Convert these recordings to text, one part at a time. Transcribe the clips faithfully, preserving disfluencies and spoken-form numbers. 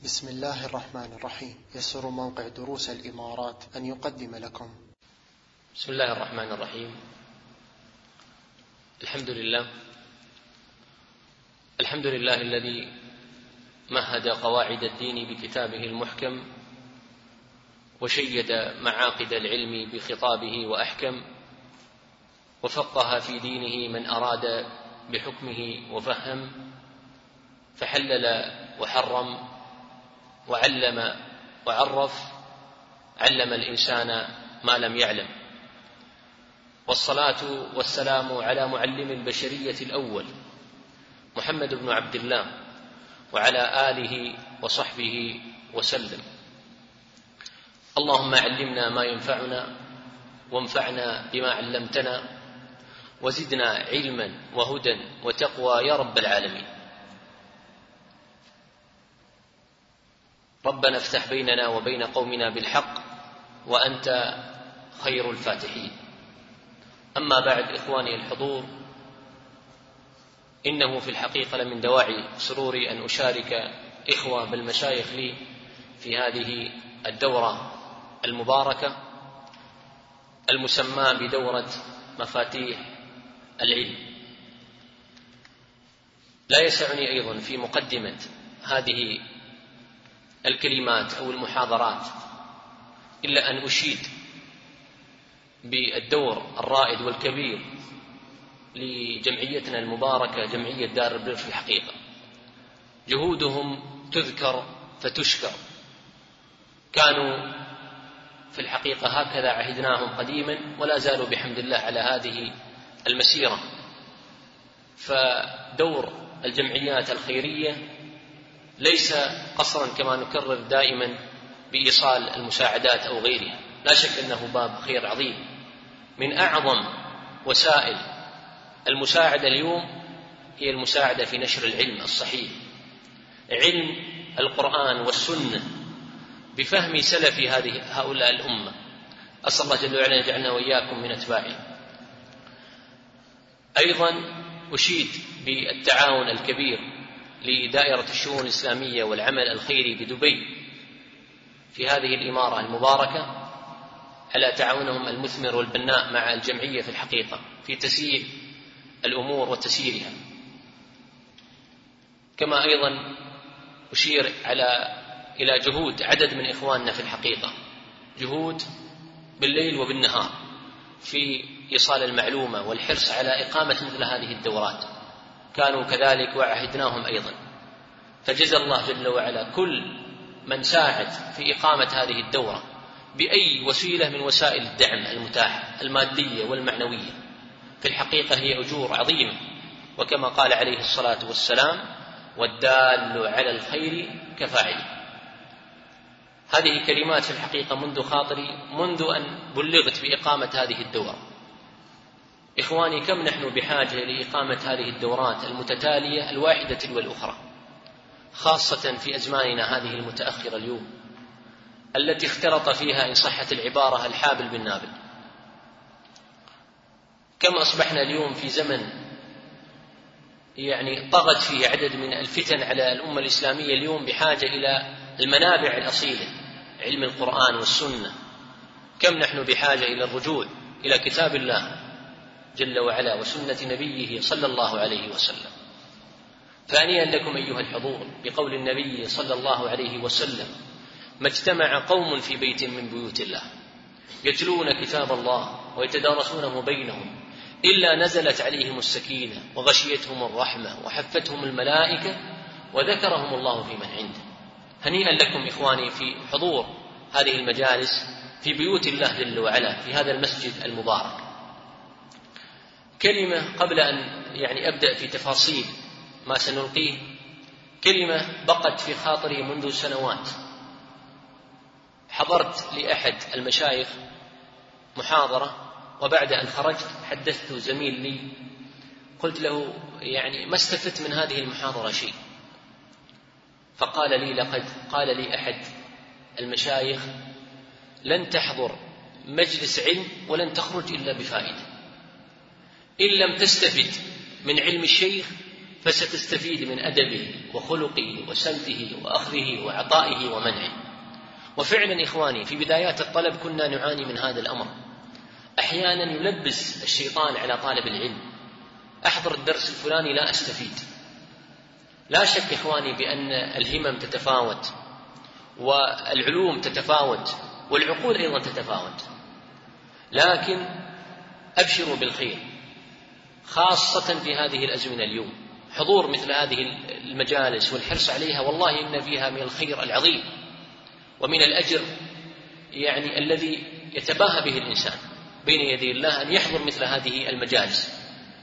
بسم الله الرحمن الرحيم. يسر موقع دروس الإمارات أن يقدم لكم. بسم الله الرحمن الرحيم. الحمد لله الحمد لله الذي مهد قواعد الدين بكتابه المحكم، وشيد معاقد العلم بخطابه وأحكم، وفقه في دينه من أراد بحكمه وفهم، فحلل وحرم وعلم وعرف، علم الإنسان ما لم يعلم. والصلاة والسلام على معلم البشرية الأول محمد بن عبد الله وعلى آله وصحبه وسلم. اللهم علمنا ما ينفعنا وانفعنا بما علمتنا، وزدنا علما وهدى وتقوى يا رب العالمين. ربنا افتح بيننا وبين قومنا بالحق وأنت خير الفاتحين. أما بعد، إخواني الحضور، إنه في الحقيقة لمن دواعي سروري أن أشارك إخوة بالمشايخ لي في هذه الدورة المباركة المسمى بدورة مفاتيح العلم. لا يسعني أيضا في مقدمة هذه الكلمات أو المحاضرات إلا أن أشيد بالدور الرائد والكبير لجمعيتنا المباركة، جمعية دار البر. في الحقيقة جهودهم تذكر فتشكر. كانوا في الحقيقة هكذا عهدناهم قديما، ولا زالوا بحمد الله على هذه المسيرة. فدور الجمعيات الخيرية ليس قصرا كما نكرر دائما بإيصال المساعدات أو غيرها، لا شك أنه باب خير عظيم. من أعظم وسائل المساعدة اليوم هي المساعدة في نشر العلم الصحيح، علم القرآن والسنة بفهم سلف هذه هؤلاء الأمة. أسأل الله جل وعلا يجعلنا وإياكم من أتباعهم. أيضا أشيد بالتعاون الكبير لدائرة الشؤون الإسلامية والعمل الخيري بدبي في هذه الإمارة المباركة على تعاونهم المثمر والبناء مع الجمعية في الحقيقة في تسيير الأمور وتسييرها. كما أيضا أشير على إلى جهود عدد من إخواننا في الحقيقة، جهود بالليل وبالنهار في إيصال المعلومة والحرص على إقامة مثل هذه الدورات. كانوا كذلك وعهدناهم أيضا. فجزى الله جل وعلا كل من ساعد في إقامة هذه الدورة بأي وسيلة من وسائل الدعم المتاحة المادية والمعنوية. في الحقيقة هي أجور عظيمة، وكما قال عليه الصلاة والسلام: والدال على الخير كفاعله. هذه كلمات في الحقيقة منذ خاطري منذ أن بلغت بإقامة هذه الدورة. إخواني، كم نحن بحاجة لإقامة هذه الدورات المتتالية الواحدة تلو الأخرى، خاصة في أزماننا هذه المتأخرة اليوم التي اختلط فيها إن صحت العبارة الحابل بالنابل. كم أصبحنا اليوم في زمن يعني طغت فيه عدد من الفتن على الأمة الإسلامية اليوم، بحاجة إلى المنابع الأصيلة، علم القرآن والسنة. كم نحن بحاجة إلى الرجوع إلى كتاب الله جل وعلا وسنة نبيه صلى الله عليه وسلم. ثانيا لكم أيها الحضور بقول النبي صلى الله عليه وسلم: ما اجتمع قوم في بيت من بيوت الله يتلون كتاب الله ويتدارسونه بينهم إلا نزلت عليهم السكينة وغشيتهم الرحمة وحفتهم الملائكة وذكرهم الله في من عنده. هنيئا لكم إخواني في حضور هذه المجالس في بيوت الله جل وعلا في هذا المسجد المبارك. كلمة قبل أن يعني أبدأ في تفاصيل ما سنلقيه، كلمة بقت في خاطري منذ سنوات. حضرت لأحد المشايخ محاضرة، وبعد أن خرجت حدثت زميل لي، قلت له: يعني ما استفدت من هذه المحاضرة شيء. فقال لي: لقد قال لي أحد المشايخ: لن تحضر مجلس علم ولن تخرج إلا بفائدة. إن لم تستفد من علم الشيخ فستستفيد من أدبه وخلقه وسمته وأخذه وعطائه ومنعه. وفعلا إخواني في بدايات الطلب كنا نعاني من هذا الأمر، أحيانا يلبس الشيطان على طالب العلم: أحضر الدرس الفلاني لا أستفيد. لا شك إخواني بأن الهمم تتفاوت والعلوم تتفاوت والعقول أيضا تتفاوت، لكن أبشروا بالخير خاصة في هذه الأزمنة اليوم. حضور مثل هذه المجالس والحرص عليها والله إن فيها من الخير العظيم ومن الأجر يعني الذي يتباهى به الإنسان بين يدي الله أن يحضر مثل هذه المجالس.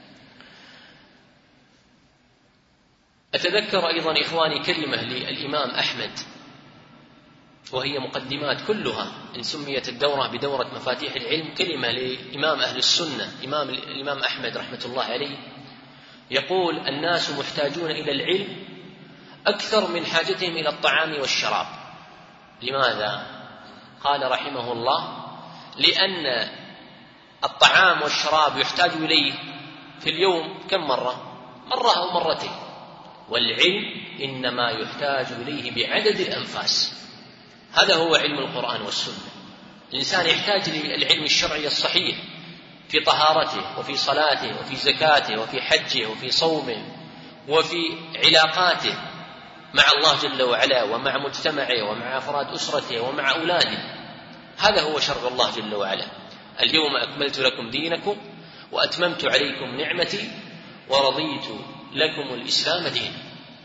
أتذكر أيضا إخواني كلمة للإمام أحمد، وهي مقدمات كلها إن سميت الدورة بدورة مفاتيح العلم، كلمة لإمام أهل السنة إمام الإمام أحمد رحمة الله عليه، يقول: الناس محتاجون إلى العلم أكثر من حاجتهم إلى الطعام والشراب. لماذا؟ قال رحمه الله: لأن الطعام والشراب يحتاج إليه في اليوم كم مرة؟ مرة أو مرتين، والعلم إنما يحتاج إليه بعدد الأنفاس. هذا هو علم القرآن والسنة. الإنسان يحتاج للعلم الشرعي الصحيح في طهارته وفي صلاته وفي زكاته وفي حجه وفي صومه وفي علاقاته مع الله جل وعلا ومع مجتمعه ومع أفراد أسرته ومع أولاده. هذا هو شرع الله جل وعلا: اليوم أكملت لكم دينكم وأتممت عليكم نعمتي ورضيت لكم الإسلام دينا.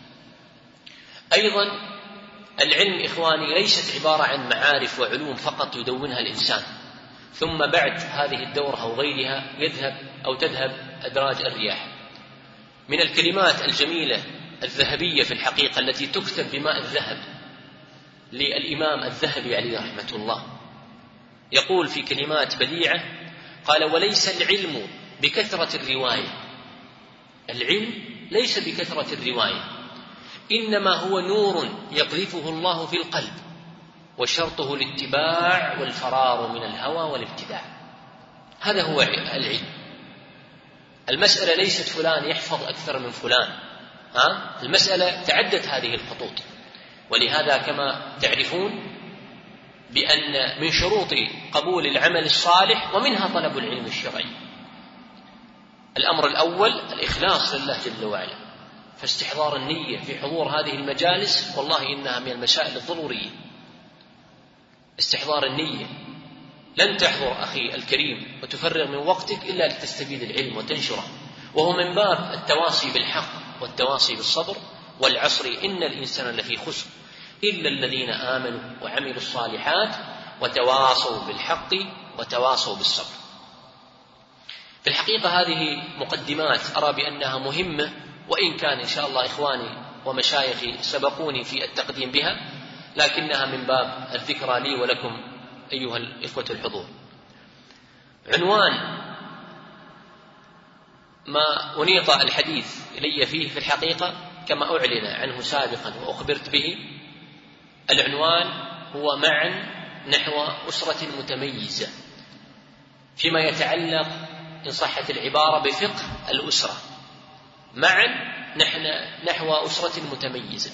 أيضا العلم إخواني ليست عبارة عن معارف وعلوم فقط يدونها الإنسان ثم بعد هذه الدورة أو غيرها يذهب أو تذهب أدراج الرياح. من الكلمات الجميلة الذهبية في الحقيقة التي تكتب بماء الذهب للإمام الذهبي عليه رحمة الله، يقول في كلمات بديعة، قال: وليس العلم بكثرة الرواية، العلم ليس بكثرة الرواية، إنما هو نور يقذفه الله في القلب، وشرطه الاتباع والفرار من الهوى والابتداع. هذا هو العلم. المسألة ليست فلان يحفظ أكثر من فلان، ها؟ المسألة تعدت هذه الخطوط. ولهذا كما تعرفون بأن من شروط قبول العمل الصالح ومنها طلب العلم الشرعي. الأمر الأول الإخلاص لله جل وعلا، فاستحضار النية في حضور هذه المجالس والله إنها من المسائل الضرورية. استحضار النية، لن تحضر أخي الكريم وتفرغ من وقتك إلا لتستفيد العلم وتنشره، وهو من باب التواصي بالحق والتواصي بالصبر. والعصر إن الإنسان لفي خسر إلا الذين آمنوا وعملوا الصالحات وتواصوا بالحق وتواصوا بالصبر. في الحقيقة هذه مقدمات أرى بأنها مهمة، وإن كان إن شاء الله إخواني ومشايخي سبقوني في التقديم بها، لكنها من باب الذكرى لي ولكم أيها الإخوة الحضور. عنوان ما أنيط الحديث إلي فيه في الحقيقة كما أعلن عنه سابقا وأخبرت به، العنوان هو معا نحو أسرة متميزة، فيما يتعلق إن صحت العبارة بفقه الأسرة. معا نحن نحو أسرة متميزة.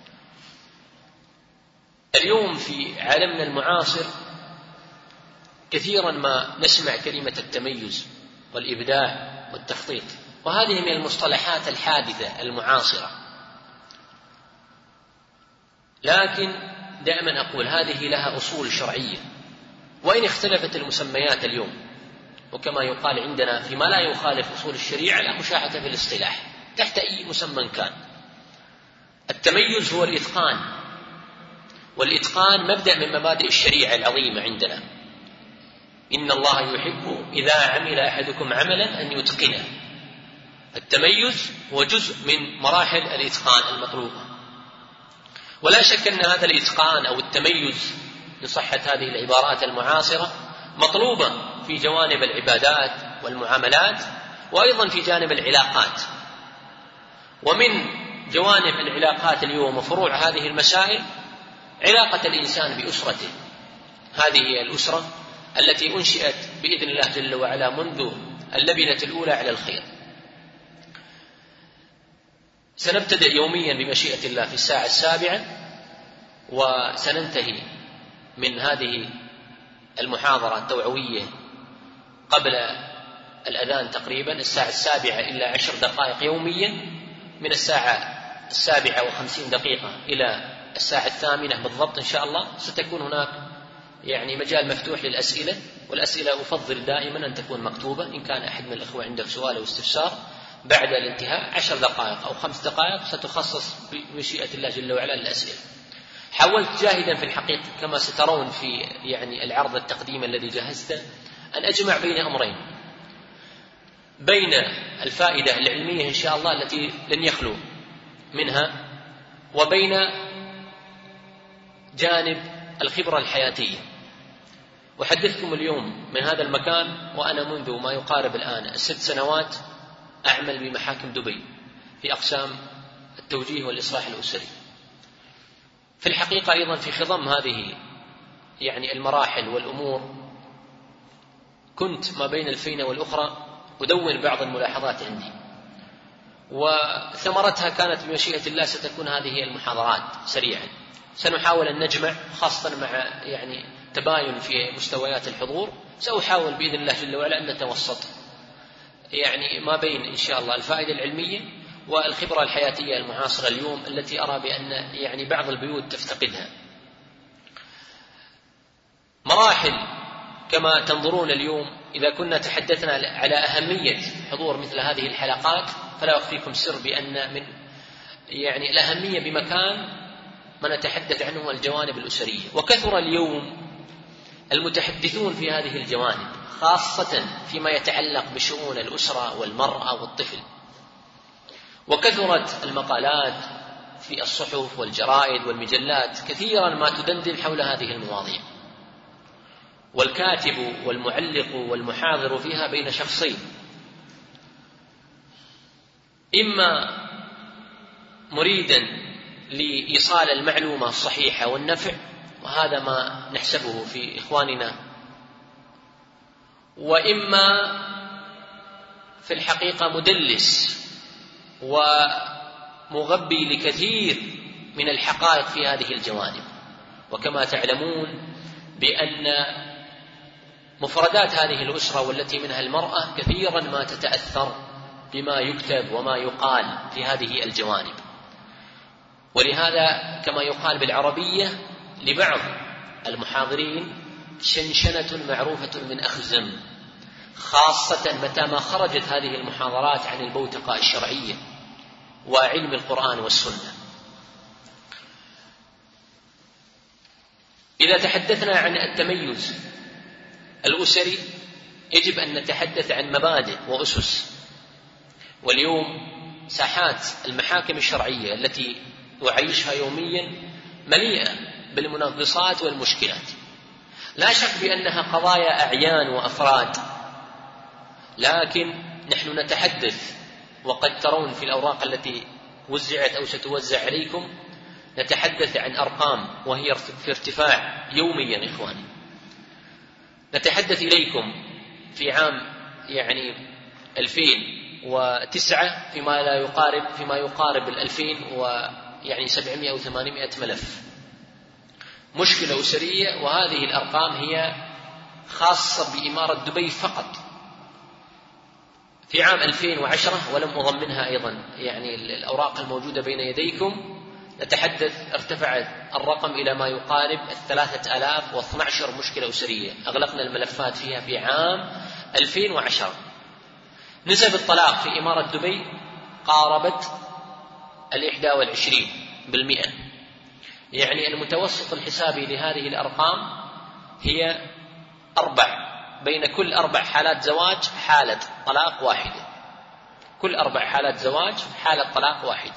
اليوم في عالمنا المعاصر كثيرا ما نسمع كلمة التميز والإبداع والتخطيط، وهذه من المصطلحات الحادثة المعاصرة، لكن دائما أقول هذه لها أصول شرعية، وإن اختلفت المسميات اليوم، وكما يقال عندنا فيما لا يخالف أصول الشريعة لا مشاحة في الاصطلاح تحت أي مسمى كان. التميز هو الإتقان، والإتقان مبدأ من مبادئ الشريعة العظيمة عندنا. إن الله يحب إذا عمل أحدكم عملا أن يتقنه. التميز هو جزء من مراحل الإتقان المطلوبة، ولا شك أن هذا الإتقان أو التميز إن صحت هذه العبارات المعاصرة مطلوبة في جوانب العبادات والمعاملات، وأيضا في جانب العلاقات. ومن جوانب العلاقات اليوم وفروع هذه المسائل علاقة الإنسان بأسرته. هذه هي الأسرة التي أنشئت بإذن الله جل وعلا منذ اللبنة الأولى على الخير. سنبتدئ يوميا بمشيئة الله في الساعة السابعة، وسننتهي من هذه المحاضرة التوعوية قبل الأذان تقريبا الساعة السابعة إلى عشر دقائق يوميا، من الساعة السابعة وخمسين دقيقة إلى الساعة الثامنة بالضبط إن شاء الله. ستكون هناك يعني مجال مفتوح للأسئلة، والأسئلة أفضل دائما أن تكون مكتوبة. إن كان أحد من الأخوة عنده سؤال أو استفسار بعد الانتهاء عشر دقائق أو خمس دقائق ستخصص بمشيئة الله جل وعلا للأسئلة. حاولت جاهدا في الحقيقة كما سترون في يعني العرض التقديم الذي جهزته أن أجمع بين أمرين، بين الفائدة العلمية إن شاء الله التي لن يخلو منها، وبين جانب الخبرة الحياتية. أحدثكم اليوم من هذا المكان وأنا منذ ما يقارب الآن ست سنوات أعمل بمحاكم دبي في أقسام التوجيه والإصلاح الأسري. في الحقيقة أيضا في خضم هذه يعني المراحل والأمور كنت ما بين الفينة والأخرى أدون بعض الملاحظات عندي، وثمرتها كانت بمشيئة الله ستكون هذه المحاضرات سريعا. سنحاول أن نجمع خاصة مع يعني تباين في مستويات الحضور. سأحاول بإذن الله جل وعلا أن نتوسط يعني ما بين إن شاء الله الفائدة العلمية والخبرة الحياتية المعاصرة اليوم التي أرى بأن يعني بعض البيوت تفتقدها. مراحل كما تنظرون اليوم إذا كنا تحدثنا على أهمية حضور مثل هذه الحلقات، فلا أخفيكم سر بأن من يعني الأهمية بمكان ما نتحدث عنه الجوانب الأسرية. وكثر اليوم المتحدثون في هذه الجوانب خاصة فيما يتعلق بشؤون الأسرة والمرأة والطفل، وكثرت المقالات في الصحف والجرائد والمجلات كثيرا ما تدندن حول هذه المواضيع، والكاتب والمعلق والمحاضر فيها بين شخصين، إما مريدا لإيصال المعلومة الصحيحة والنفع، وهذا ما نحسبه في إخواننا، وإما في الحقيقة مدلس ومغبي لكثير من الحقائق في هذه الجوانب. وكما تعلمون بأن مفردات هذه الأسرة والتي منها المرأة كثيرا ما تتأثر بما يكتب وما يقال في هذه الجوانب، ولهذا كما يقال بالعربية لبعض المحاضرين شنشنة معروفة من أخزم، خاصة متى ما خرجت هذه المحاضرات عن البوتقة الشرعية وعلم القرآن والسنة. إذا تحدثنا عن التميز الأسري يجب أن نتحدث عن مبادئ وأسس. واليوم ساحات المحاكم الشرعية التي أعيشها يوميا مليئة بالمنغصات والمشكلات، لا شك بأنها قضايا أعيان وأفراد، لكن نحن نتحدث وقد ترون في الأوراق التي وزعت أو ستوزع عليكم نتحدث عن أرقام وهي في ارتفاع يوميا. إخواني نتحدث إليكم في عام يعني ألفين وتسعة فيما لا يقارب فيما يقارب الألفين ويعني سبعمائة أو ثمانمائة ملف مشكلة أسرية، وهذه الأرقام هي خاصة بإمارة دبي فقط في عام ألفين وعشرة، ولم أضمنها أيضا يعني الأوراق الموجودة بين يديكم. نتحدث ارتفع الرقم إلى ما يقارب الثلاثة آلاف واثنى عشر مشكلة أسرية أغلقنا الملفات فيها في عام ألفين وعشرة. نسب الطلاق في إمارة دبي قاربت الإحدى والعشرين بالمئة، يعني المتوسط الحسابي لهذه الأرقام هي أربع، بين كل أربع حالات زواج حالة طلاق واحدة، كل أربع حالات زواج حالة طلاق واحدة.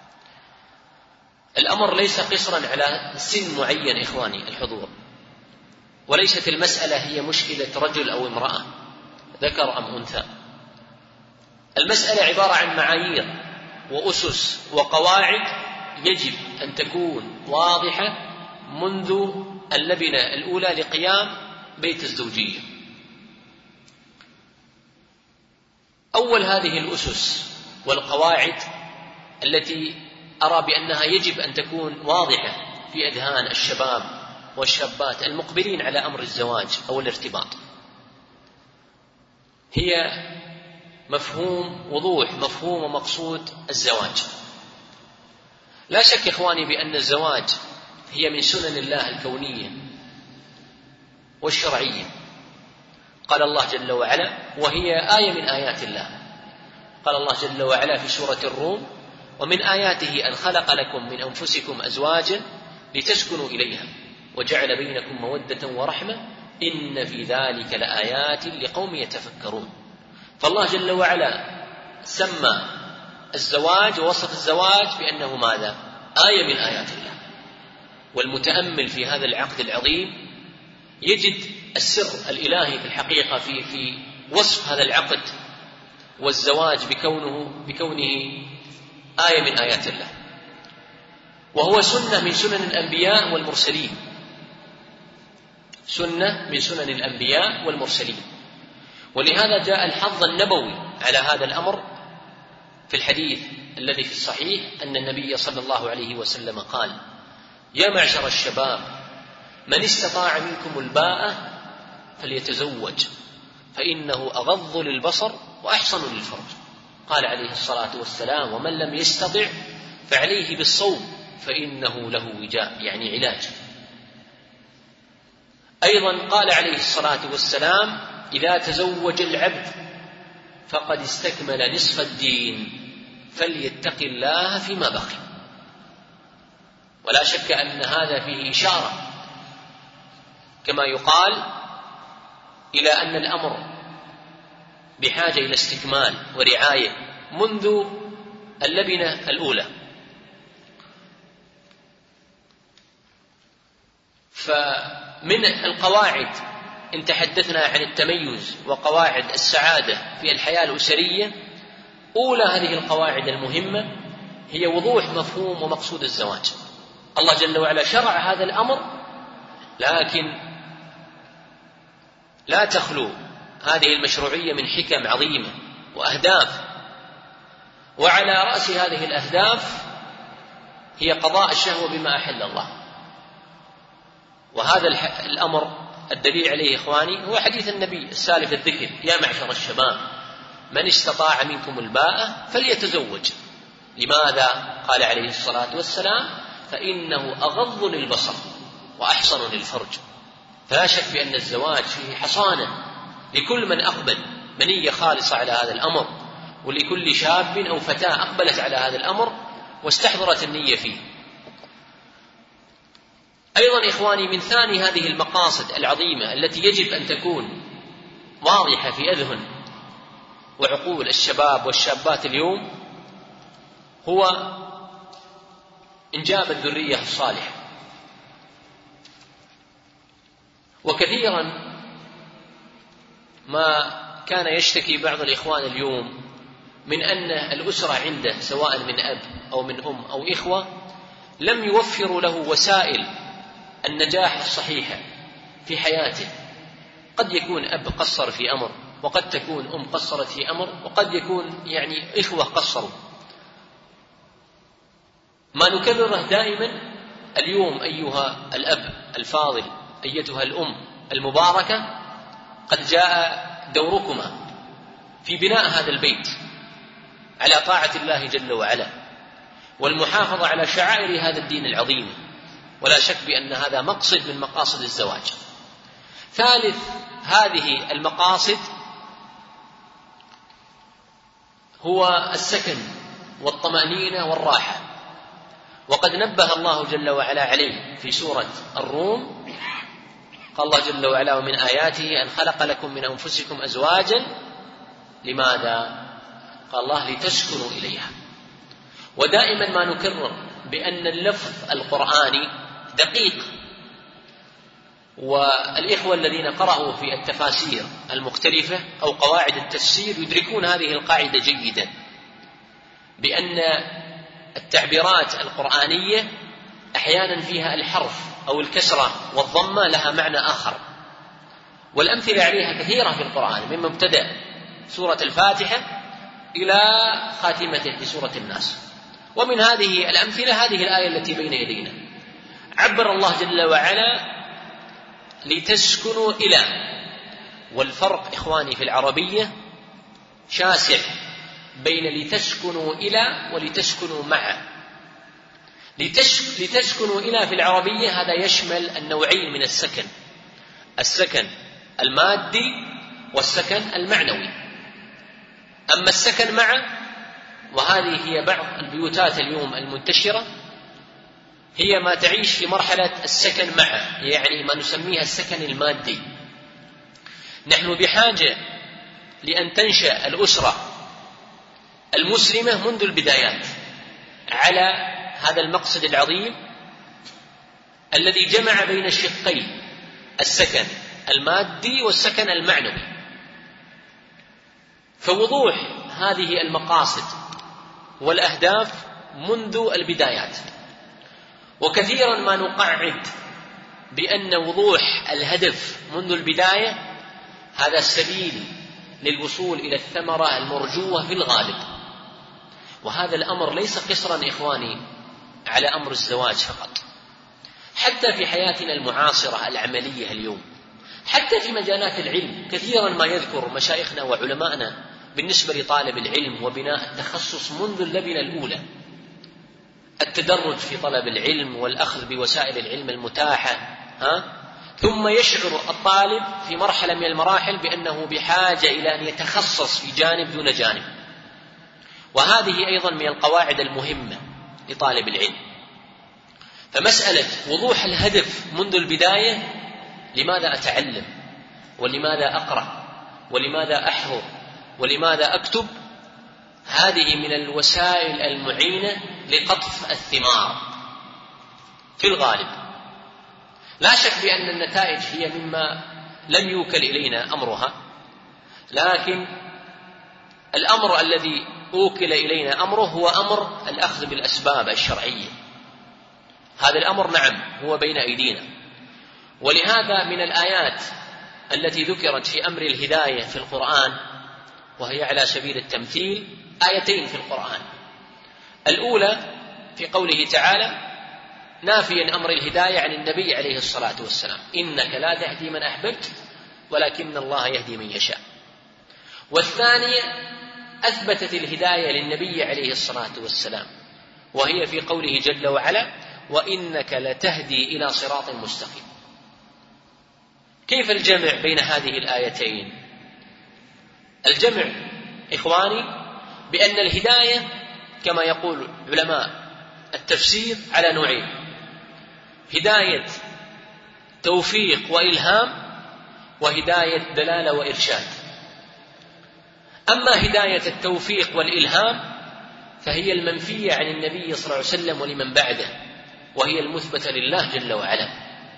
الأمر ليس قصرا على سن معين إخواني الحضور، وليست المسألة هي مشكلة رجل أو امرأة ذكر أم أنثى. المسألة عبارة عن معايير وأسس وقواعد يجب أن تكون واضحة منذ اللبنة الأولى لقيام بيت الزوجية. أول هذه الأسس والقواعد التي أرى بأنها يجب أن تكون واضحة في أذهان الشباب والشابات المقبلين على أمر الزواج أو الارتباط، هي مفهوم وضوح مفهوم ومقصود الزواج. لا شك إخواني بأن الزواج هي من سنن الله الكونية والشرعية، قال الله جل وعلا وهي آية من آيات الله. قال الله جل وعلا في سورة الروم ومن آياته أن خلق لكم من أنفسكم أزواجا لتسكنوا إليها وجعل بينكم مودة ورحمة إن في ذلك لآيات لقوم يتفكرون. فالله جل وعلا سمى الزواج ووصف الزواج بأنه ماذا؟ آية من آيات الله. والمتأمل في هذا العقد العظيم يجد السر الإلهي في الحقيقة في في وصف هذا العقد والزواج بكونه بكونه آية من آيات الله، وهو سنة من سنن الأنبياء والمرسلين، سنة من سنن الأنبياء والمرسلين. ولهذا جاء الحظ النبوي على هذا الأمر في الحديث الذي في الصحيح أن النبي صلى الله عليه وسلم قال يا معشر الشباب من استطاع منكم الباءة فليتزوج فإنه أغض للبصر وأحصن للفرج. قال عليه الصلاة والسلام ومن لم يستطع فعليه بالصوم فإنه له وجاء، يعني علاج. أيضا قال عليه الصلاة والسلام إذا تزوج العبد فقد استكمل نصف الدين فليتق الله فيما بقي. ولا شك أن هذا فيه إشارة كما يقال إلى أن الأمر بحاجة إلى استكمال ورعاية منذ اللبنة الأولى. فمن القواعد إن تحدثنا عن التميز وقواعد السعادة في الحياة الأسرية، أولى هذه القواعد المهمة هي وضوح مفهوم ومقصود الزواج. الله جل وعلا شرع هذا الأمر، لكن لا تخلو هذه المشروعية من حكم عظيمة وأهداف، وعلى رأس هذه الأهداف هي قضاء الشهوة بما أحل الله. وهذا الأمر الدليل عليه إخواني هو حديث النبي السالف الذكر يا معشر الشباب من استطاع منكم الباءة فليتزوج. لماذا؟ قال عليه الصلاة والسلام فإنه أغض للبصر وأحصن للفرج. فلا شك بأن الزواج فيه حصانة لكل من أقبل بنية خالصة على هذا الأمر، ولكل شاب أو فتاة أقبلت على هذا الأمر واستحضرت النية فيه. أيضا إخواني من ثاني هذه المقاصد العظيمة التي يجب أن تكون واضحة في أذهن وعقول الشباب والشابات اليوم هو إنجاب الذرية الصالحة. وكثيرا ما كان يشتكي بعض الإخوان اليوم من أن الأسرة عنده سواء من أب أو من أم أو إخوة لم يوفروا له وسائل النجاح الصحيحة في حياته. قد يكون أب قصر في أمر، وقد تكون أم قصرت في أمر، وقد يكون يعني إخوة قصروا. ما نكرره دائما اليوم أيها الأب الفاضل أيتها الأم المباركة قد جاء دوركما في بناء هذا البيت على طاعة الله جل وعلا والمحافظة على شعائر هذا الدين العظيم، ولا شك بأن هذا مقصد من مقاصد الزواج. ثالث هذه المقاصد هو السكن والطمأنينة والراحة، وقد نبه الله جل وعلا عليه في سورة الروم. قال الله جل وعلا ومن آياته أن خلق لكم من أنفسكم أزواجا. لماذا؟ قال الله لتسكنوا إليها. ودائما ما نكرر بأن اللفظ القرآني دقيق، والإخوة الذين قرأوا في التفاسير المختلفة أو قواعد التفسير يدركون هذه القاعدة جيدا، بأن التعبيرات القرآنية أحيانا فيها الحرف أو الكسرة والضمة لها معنى آخر، والأمثلة عليها كثيرة في القرآن من مبتدأ سورة الفاتحة إلى خاتمته في سورة الناس. ومن هذه الأمثلة هذه الآية التي بين يدينا، عبر الله جل وعلا لتسكنوا إلى، والفرق إخواني في العربية شاسع بين لتسكنوا إلى ولتسكنوا مع. لتسكنوا إلى في العربية هذا يشمل النوعين من السكن، السكن المادي والسكن المعنوي. أما السكن مع، وهذه هي بعض البيوتات اليوم المنتشرة، هي ما تعيش في مرحلة السكن مع، يعني ما نسميها السكن المادي. نحن بحاجة لأن تنشأ الأسرة المسلمة منذ البدايات على هذا المقصد العظيم الذي جمع بين الشقين، السكن المادي والسكن المعنوي. فوضوح هذه المقاصد والأهداف منذ البدايات، وكثيرا ما نقعد بأن وضوح الهدف منذ البداية هذا السبيل للوصول إلى الثمرة المرجوة في الغالب. وهذا الأمر ليس قصرا إخواني على أمر الزواج فقط، حتى في حياتنا المعاصرة العملية اليوم، حتى في مجالات العلم كثيرا ما يذكر مشايخنا وعلماءنا بالنسبة لطالب العلم وبناء التخصص منذ اللبنة الأولى، التدرج في طلب العلم والأخذ بوسائل العلم المتاحة، ها؟ ثم يشعر الطالب في مرحلة من المراحل بأنه بحاجة إلى أن يتخصص في جانب دون جانب. وهذه أيضا من القواعد المهمة لطالب العلم. فمسألة وضوح الهدف منذ البداية، لماذا أتعلم ولماذا أقرأ ولماذا أحضر ولماذا أكتب، هذه من الوسائل المعينة لقطف الثمار في الغالب. لا شك بأن النتائج هي مما لم يوكل إلينا أمرها، لكن الأمر الذي أوكل إلينا أمره هو أمر الأخذ بالأسباب الشرعية. هذا الأمر نعم هو بين أيدينا. ولهذا من الآيات التي ذكرت في أمر الهداية في القرآن، وهي على سبيل التمثيل، آيتين في القرآن. الأولى في قوله تعالى نافيا أمر الهداية عن النبي عليه الصلاة والسلام: إنك لا تهدي من أحببت ولكن الله يهدي من يشاء. والثانية أثبتت الهداية للنبي عليه الصلاة والسلام، وهي في قوله جل وعلا: وإنك لتهدي إلى صراط مستقيم. كيف الجمع بين هذه الآيتين؟ الجمع إخواني بأن الهداية كما يقول علماء التفسير على نوعين: هداية توفيق وإلهام، وهداية دلالة وإرشاد. أما هداية التوفيق والإلهام فهي المنفية عن النبي صلى الله عليه وسلم ولمن بعده، وهي المثبتة لله جل وعلا: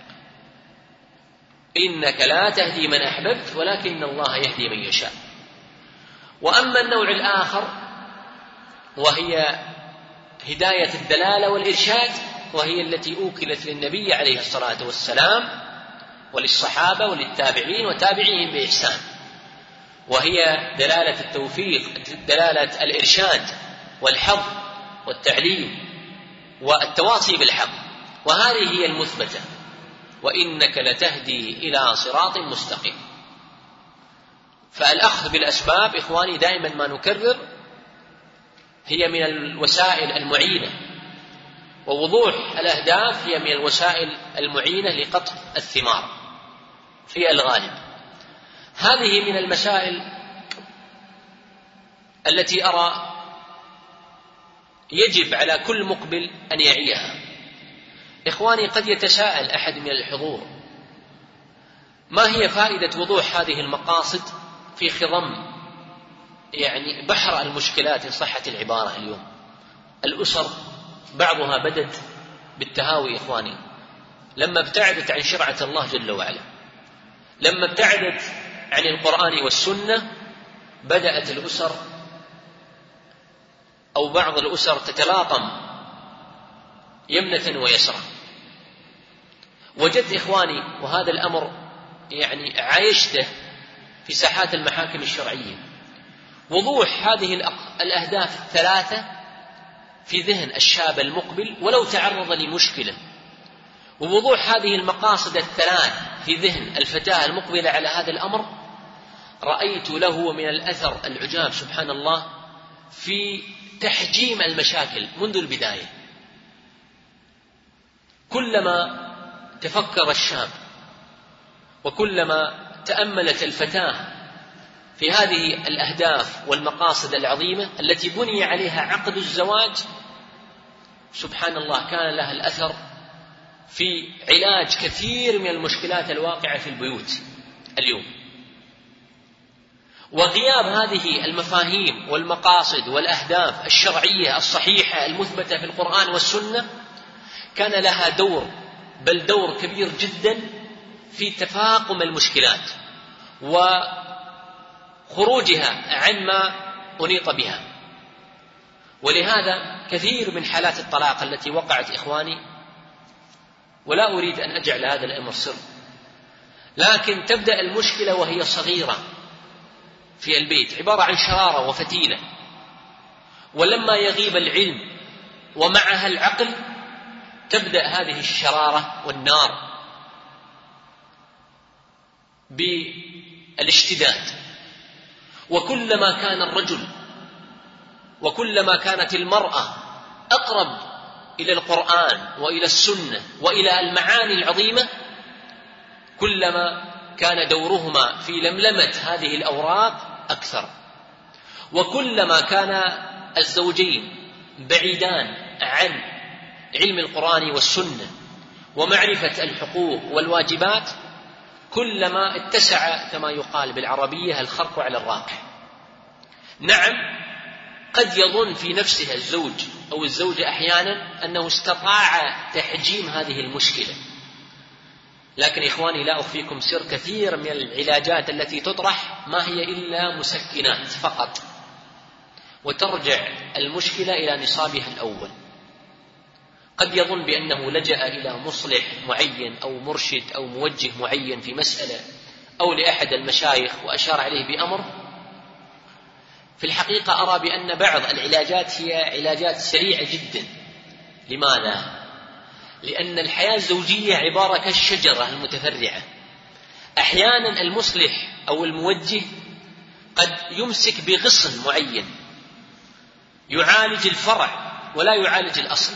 إنك لا تهدي من أحببت ولكن الله يهدي من يشاء. وأما النوع الآخر وهي هداية الدلالة والإرشاد، وهي التي أوكلت للنبي عليه الصلاة والسلام وللصحابة وللتابعين وتابعيهم بإحسان، وهي دلالة التوفيق، دلالة الإرشاد والحظ والتعليم والتواصي بالحق، وهذه هي المثبتة: وإنك لتهدي إلى صراط مستقيم. فالأخذ بالأسباب إخواني دائما ما نكرر هي من الوسائل المعينة، ووضوح الأهداف هي من الوسائل المعينة لقطف الثمار في الغالب. هذه من المسائل التي أرى يجب على كل مقبل أن يعيها. إخواني قد يتساءل أحد من الحضور: ما هي فائدة وضوح هذه المقاصد في خضم يعني بحر المشكلات إن صحت العبارة اليوم؟ الأسر بعضها بدت بالتهاوي إخواني لما ابتعدت عن شرعة الله جل وعلا، لما ابتعدت عن القرآن والسنة بدأت الأسر أو بعض الأسر تتلاطم يمنة ويسرى. وجدت إخواني وهذا الأمر يعني عايشته في ساحات المحاكم الشرعية، وضوح هذه الأهداف الثلاثة في ذهن الشاب المقبل ولو تعرض لمشكلة، ووضوح هذه المقاصد الثلاث في ذهن الفتاة المقبلة على هذا الأمر، رأيت له من الأثر العجاب سبحان الله في تحجيم المشاكل منذ البداية. كلما تفكر الشاب وكلما تأملت الفتاة في هذه الأهداف والمقاصد العظيمة التي بني عليها عقد الزواج، سبحان الله كان لها الأثر في علاج كثير من المشكلات الواقعة في البيوت اليوم. وغياب هذه المفاهيم والمقاصد والأهداف الشرعية الصحيحة المثبتة في القرآن والسنة كان لها دور، بل دور كبير جدا في تفاقم المشكلات وخروجها عن ما أنيط بها. ولهذا كثير من حالات الطلاق التي وقعت إخواني، ولا أريد أن أجعل هذا الأمر سر، لكن تبدأ المشكلة وهي صغيرة في البيت عبارة عن شرارة وفتيلة، ولما يغيب العلم ومعها العقل تبدأ هذه الشرارة والنار بالاشتداد. وكلما كان الرجل وكلما كانت المرأة أقرب إلى القرآن وإلى السنة وإلى المعاني العظيمة، كلما كان دورهما في لملمة هذه الأوراق أكثر. وكلما كان الزوجين بعيدان عن علم القرآن والسنة ومعرفة الحقوق والواجبات، كلما اتسع كما يقال بالعربية الخرق على الراقع. نعم، قد يظن في نفسه الزوج أو الزوجة أحيانا أنه استطاع تحجيم هذه المشكلة، لكن إخواني لا أخفيكم سر، كثير من العلاجات التي تطرح ما هي إلا مسكنات فقط، وترجع المشكلة إلى نصابها الأول. قد يظن بأنه لجأ إلى مصلح معين أو مرشد أو موجه معين في مسألة أو لأحد المشايخ وأشار عليه بأمر. في الحقيقة أرى بأن بعض العلاجات هي علاجات سريعة جدا. لماذا؟ لأن الحياة الزوجية عبارة كالشجرة المتفرعة. أحيانا المصلح أو الموجه قد يمسك بغصن معين يعالج الفرع ولا يعالج الأصل.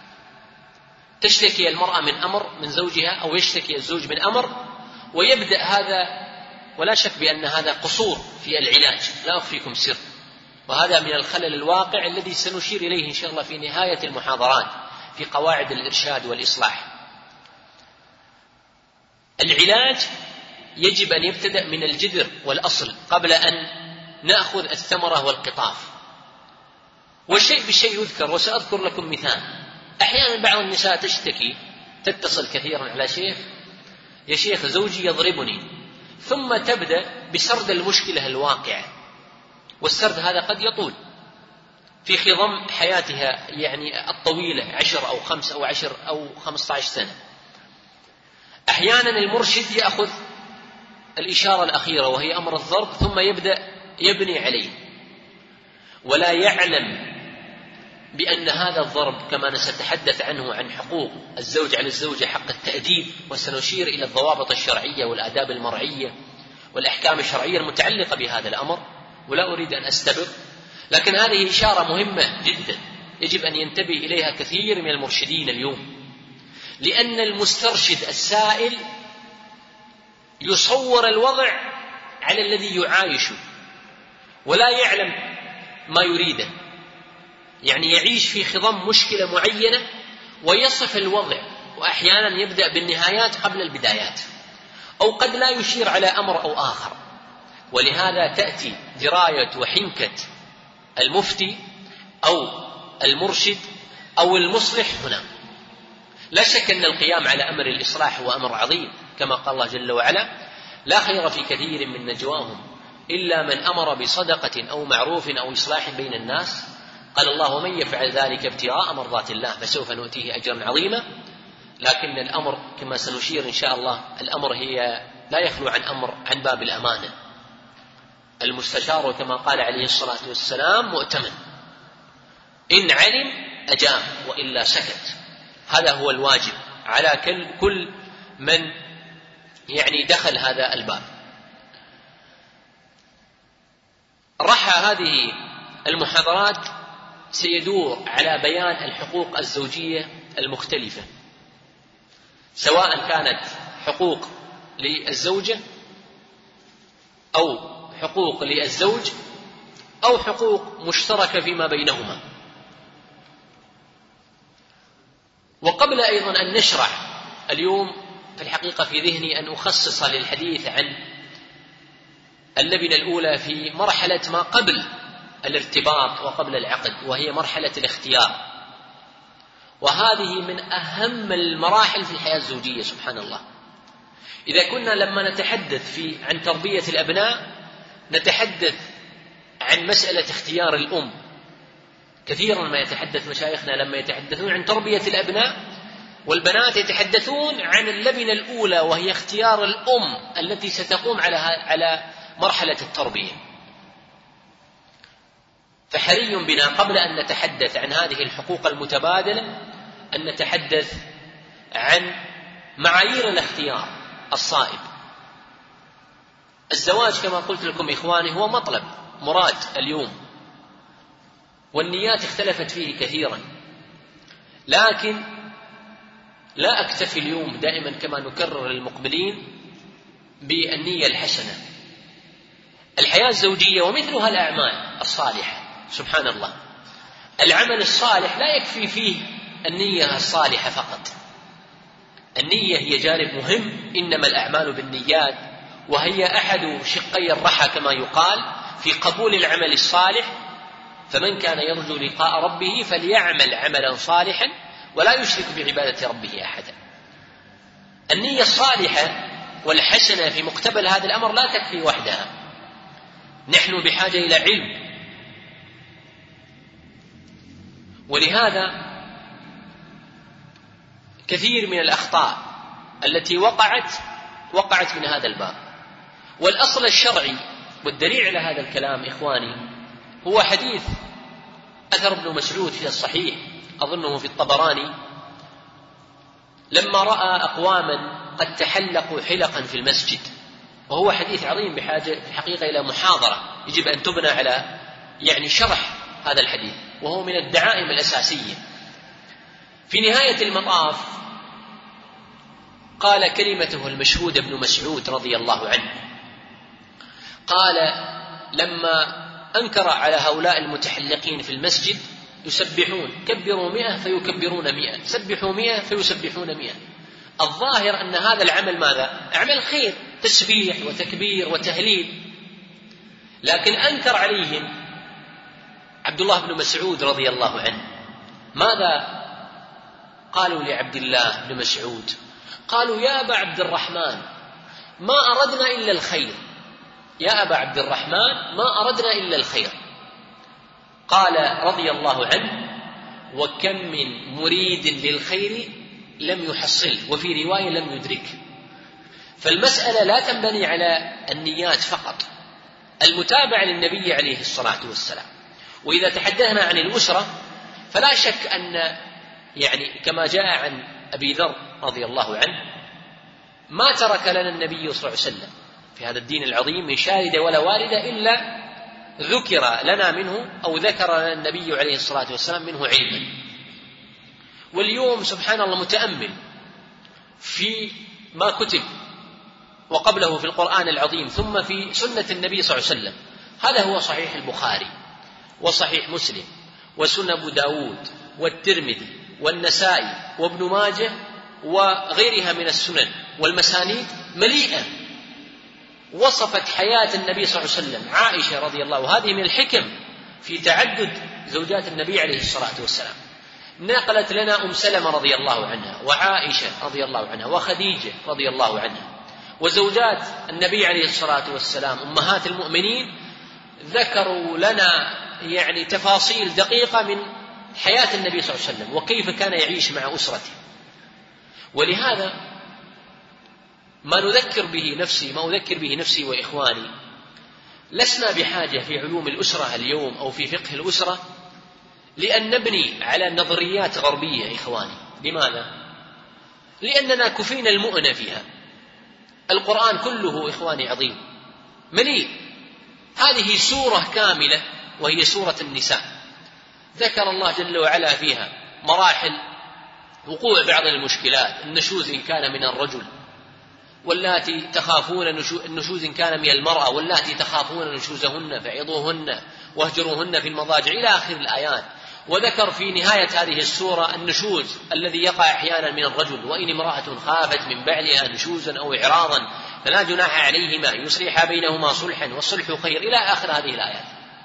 تشتكي المرأة من أمر من زوجها أو يشتكي الزوج من أمر، ويبدأ هذا، ولا شك بأن هذا قصور في العلاج، لا أخفيكم سر، وهذا من الخلل الواقع الذي سنشير إليه إن شاء الله في نهاية المحاضرات في قواعد الإرشاد والإصلاح. العلاج يجب أن يبتدأ من الجذر والأصل قبل أن نأخذ الثمرة والقطاف. والشيء بالشيء يذكر، وسأذكر لكم مثال. أحيانا بعض النساء تشتكي، تتصل كثيرا على شيخ: يا شيخ زوجي يضربني، ثم تبدأ بسرد المشكلة الواقعة، والسرد هذا قد يطول في خضم حياتها يعني الطويلة، عشر أو خمس أو عشر أو خمسة عشر سنة. أحيانا المرشد يأخذ الإشارة الأخيرة وهي أمر الضرب، ثم يبدأ يبني عليه، ولا يعلم بأن هذا الضرب كما سنتحدث عنه عن حقوق الزوج على الزوجة، حق التأديب، وسنشير إلى الضوابط الشرعية والآداب المرعية والأحكام الشرعية المتعلقة بهذا الأمر، ولا أريد أن أستبق، لكن هذه إشارة مهمة جدا يجب أن ينتبه إليها كثير من المرشدين اليوم. لأن المسترشد السائل يصور الوضع على الذي يعايشه ولا يعلم ما يريده، يعني يعيش في خضم مشكلة معينة ويصف الوضع، وأحيانا يبدأ بالنهايات قبل البدايات، أو قد لا يشير على أمر أو آخر. ولهذا تأتي دراية وحنكة المفتي أو المرشد أو المصلح هنا. لا شك أن القيام على أمر الإصلاح هو أمر عظيم، كما قال الله جل وعلا: لا خير في كثير من نجواهم إلا من أمر بصدقة أو معروف أو إصلاح بين الناس. قال الله: ومن يفعل ذلك ابتغاء مرضات الله فسوف نؤتيه أجرا عظيما. لكن الأمر كما سنشير إن شاء الله، الأمر هي لا يخلو عن أمر عن باب الأمانة. المستشار كما قال عليه الصلاة والسلام مؤتمن، إن علم أجاب وإلا سكت. هذا هو الواجب على كل من يعني دخل هذا الباب. رحى هذه المحاضرات سيدور على بيان الحقوق الزوجية المختلفة، سواء كانت حقوق للزوجة أو حقوق للزوج أو حقوق مشتركة فيما بينهما. وقبل أيضا أن نشرع اليوم، في الحقيقة في ذهني أن أخصص للحديث عن اللبنة الأولى في مرحلة ما قبل الارتباط وقبل العقد، وهي مرحلة الاختيار، وهذه من أهم المراحل في الحياة الزوجية سبحان الله. إذا كنا لما نتحدث في عن تربية الأبناء نتحدث عن مسألة اختيار الأم، كثيرا ما يتحدث مشايخنا لما يتحدثون عن تربية الأبناء والبنات يتحدثون عن اللبنة الأولى، وهي اختيار الأم التي ستقوم على على مرحلة التربية. فحري بنا قبل أن نتحدث عن هذه الحقوق المتبادلة أن نتحدث عن معايير الاختيار الصائب. الزواج كما قلت لكم إخواني هو مطلب مراد اليوم، والنيات اختلفت فيه كثيرا، لكن لا أكتفي اليوم دائما كما نكرر للمقبلين بالنية الحسنة. الحياة الزوجية ومثلها الأعمال الصالحة سبحان الله، العمل الصالح لا يكفي فيه النية الصالحة فقط، النية هي جانب مهم، إنما الأعمال بالنيات، وهي أحد شقي الرحى كما يقال في قبول العمل الصالح. فمن كان يرجو لقاء ربه فليعمل عملا صالحا ولا يشرك بعبادة ربه أحدا. النية الصالحة والحسنة في مقتبل هذا الأمر لا تكفي وحدها، نحن بحاجة إلى علم. ولهذا كثير من الأخطاء التي وقعت وقعت من هذا الباب. والأصل الشرعي والدليل على هذا الكلام إخواني هو حديث أثر ابن مسعود في الصحيح، أظنه في الطبراني، لما رأى أقواما قد تحلقوا حلقا في المسجد، وهو حديث عظيم بحاجة في الحقيقة إلى محاضرة يجب أن تبنى على يعني شرح هذا الحديث، وهو من الدعائم الأساسية. في نهاية المطاف قال كلمته المشهودة ابن مسعود رضي الله عنه، قال لما أنكر على هؤلاء المتحلقين في المسجد يسبحون، كبروا مئة فيكبرون مئة، سبحوا مئة فيسبحون مئة. الظاهر أن هذا العمل ماذا؟ أعمال خير، تسبيح وتكبير وتهليل، لكن أنكر عليهم عبد الله بن مسعود رضي الله عنه. ماذا قالوا لعبد الله بن مسعود؟ قالوا يا أبا عبد الرحمن ما أردنا إلا الخير، يا أبا عبد الرحمن ما أردنا إلا الخير. قال رضي الله عنه وكم من مريد للخير لم يحصل، وفي رواية لم يدرك. فالمسألة لا تنبني على النيات فقط، المتابعة للنبي عليه الصلاة والسلام. وإذا تحدثنا عن الأسرة فلا شك أن يعني كما جاء عن أبي ذر رضي الله عنه ما ترك لنا النبي صلى الله عليه وسلم في هذا الدين العظيم من شاردة ولا واردة إلا ذكر لنا منه أو ذكر لنا النبي عليه الصلاة والسلام منه علما. واليوم سبحان الله متأمل في ما كتب وقبله في القرآن العظيم ثم في سنة النبي صلى الله عليه وسلم، هذا هو صحيح البخاري وصحيح مسلم وسنن أبو داود والترمذي والنسائي وابن ماجه وغيرها من السنن والمسانيد مليئة وصفت حياة النبي صلى الله عليه وسلم. عائشة رضي الله، وهذه من الحكم في تعدد زوجات النبي عليه الصلاة والسلام، نقلت لنا أم سلمة رضي الله عنها وعائشة رضي الله عنها وخديجة رضي الله عنها، وزوجات النبي عليه الصلاة والسلام أمهات المؤمنين ذكروا لنا يعني تفاصيل دقيقة من حياة النبي صلى الله عليه وسلم وكيف كان يعيش مع أسرته. ولهذا ما نذكر به نفسي ما أذكر به نفسي وإخواني، لسنا بحاجة في علوم الأسرة اليوم أو في فقه الأسرة لأن نبني على نظريات غربية إخواني. لماذا؟ لأننا كفينا المؤنة فيها. القرآن كله إخواني عظيم مليء. هذه سورة كاملة وهي سورة النساء، ذكر الله جل وعلا فيها مراحل وقوع بعض المشكلات، النشوز إن كان من الرجل، واللاتي تخافون النشوز إن كان من المرأة، واللاتي تخافون نشوزهن فعظوهن واهجروهن في المضاجع إلى آخر الآيات. وذكر في نهاية هذه السورة النشوز الذي يقع أحيانا من الرجل، وإن امرأة خافت من بعلها نشوزا أو إعراضا فلا جناح عليهما يصلحا بينهما صلحا والصلح خير إلى آخر هذه الآيات.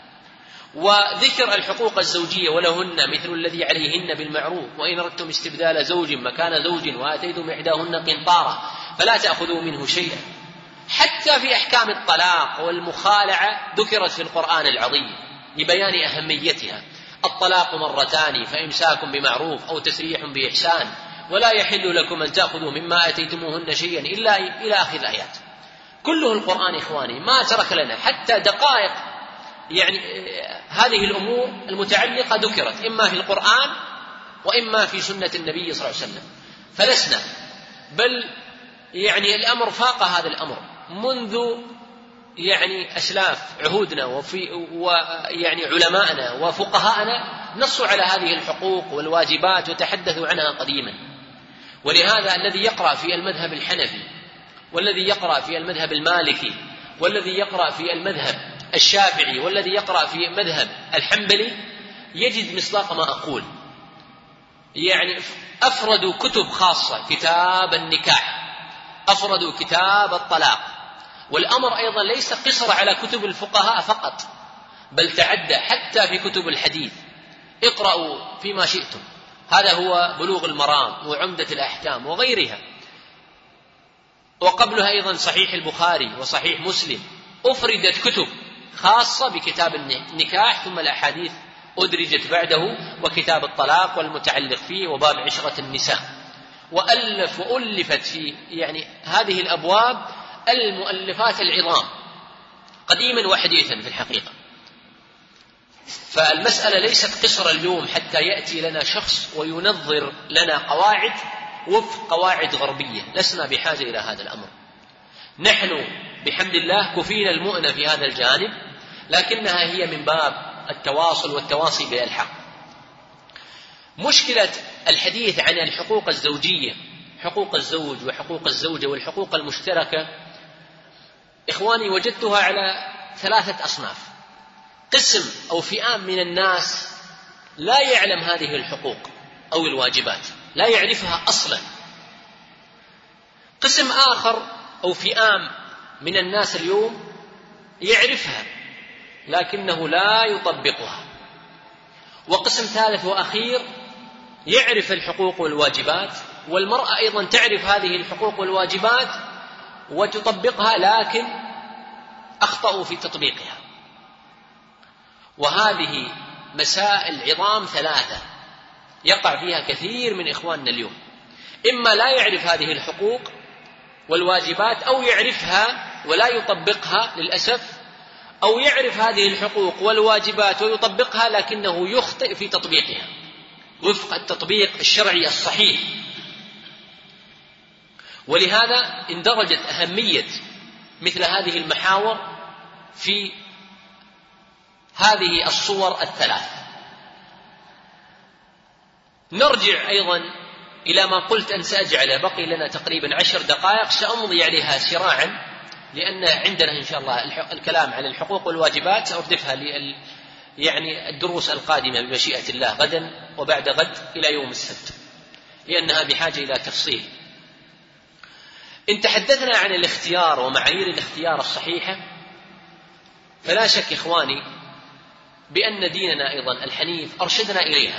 وذكر الحقوق الزوجية ولهن مثل الذي عليهن بالمعروف، وإن أردتم استبدال زوج مكان زوج وآتيتم إحداهن قنطارا فلا تأخذوا منه شيئا. حتى في أحكام الطلاق والمخالعة ذكرت في القرآن العظيم لبيان أهميتها. الطلاق مرتان فإمساك بمعروف أو تسريح بإحسان ولا يحل لكم أن تأخذوا مما آتيتموهن شيئا إلا إلى آخر الآيات. كله القرآن إخواني ما ترك لنا حتى دقائق، يعني هذه الأمور المتعلقة ذكرت إما في القرآن وإما في سنة النبي صلى الله عليه وسلم. فلسنا بل يعني الأمر فاق هذا الأمر منذ يعني أسلاف عهودنا وفي ويعني علماءنا وفقهاءنا نصوا على هذه الحقوق والواجبات وتحدثوا عنها قديما. ولهذا الذي يقرأ في المذهب الحنفي والذي يقرأ في المذهب المالكي والذي يقرأ في المذهب الشافعي والذي يقرأ في مذهب الحنبلي يجد مصداق ما أقول. يعني أفردوا كتب خاصة، كتاب النكاح، أفردوا كتاب الطلاق. والأمر أيضا ليس قصر على كتب الفقهاء فقط، بل تعدى حتى في كتب الحديث. اقرأوا فيما شئتم، هذا هو بلوغ المرام وعمدة الأحكام وغيرها. وقبلها أيضا صحيح البخاري وصحيح مسلم، أفردت كتب خاصة بكتاب النكاح، ثم الأحاديث أدرجت بعده، وكتاب الطلاق والمتعلق فيه، وباب عشرة النساء. وألف وألفت في يعني هذه الأبواب المؤلفات العظام قديما وحديثا في الحقيقة. فالمسألة ليست قصر اليوم حتى يأتي لنا شخص وينظر لنا قواعد وفق قواعد غربية. لسنا بحاجة إلى هذا الأمر. نحن بحمد الله كفينا المؤنة في هذا الجانب، لكنها هي من باب التواصل والتواصي بالحق. مشكلة الحديث عن الحقوق الزوجية، حقوق الزوج وحقوق الزوجة والحقوق المشتركة، إخواني وجدتها على ثلاثة أصناف. قسم أو فئام من الناس لا يعلم هذه الحقوق أو الواجبات، لا يعرفها أصلا. قسم آخر أو فئام من الناس اليوم يعرفها لكنه لا يطبقها. وقسم ثالث وأخير يعرف الحقوق والواجبات، والمرأة أيضا تعرف هذه الحقوق والواجبات وتطبقها لكن أخطأوا في تطبيقها. وهذه مسائل عظام ثلاثة يقع فيها كثير من إخواننا اليوم، إما لا يعرف هذه الحقوق والواجبات أو يعرفها ولا يطبقها للأسف، أو يعرف هذه الحقوق والواجبات ويطبقها لكنه يخطئ في تطبيقها وفق التطبيق الشرعي الصحيح. ولهذا اندرجت أهمية مثل هذه المحاور في هذه الصور الثلاث. نرجع أيضا إلى ما قلت أن سأجعل، بقي لنا تقريبا عشر دقائق سأمضي عليها سراعا، لأن عندنا إن شاء الله الكلام عن الحقوق والواجبات سأردفها لل يعني الدروس القادمة بمشيئة الله غدا وبعد غد إلى يوم السبت، لأنها بحاجة إلى تفصيل. إن تحدثنا عن الاختيار ومعايير الاختيار الصحيحة، فلا شك إخواني بأن ديننا أيضا الحنيف أرشدنا إليها.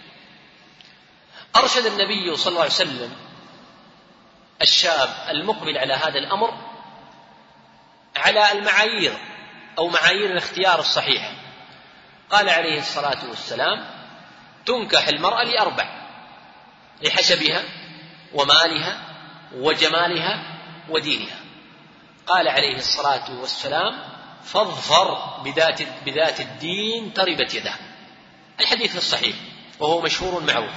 أرشد النبي صلى الله عليه وسلم الشاب المقبل على هذا الأمر على المعايير أو معايير الاختيار الصحيحة. قال عليه الصلاة والسلام: تنكح المرأة لأربع: لحسبها ومالها وجمالها ودينها. قال عليه الصلاة والسلام: فاظفر بذات, بذات الدين تربت يداه. الحديث الصحيح وهو مشهور معروف.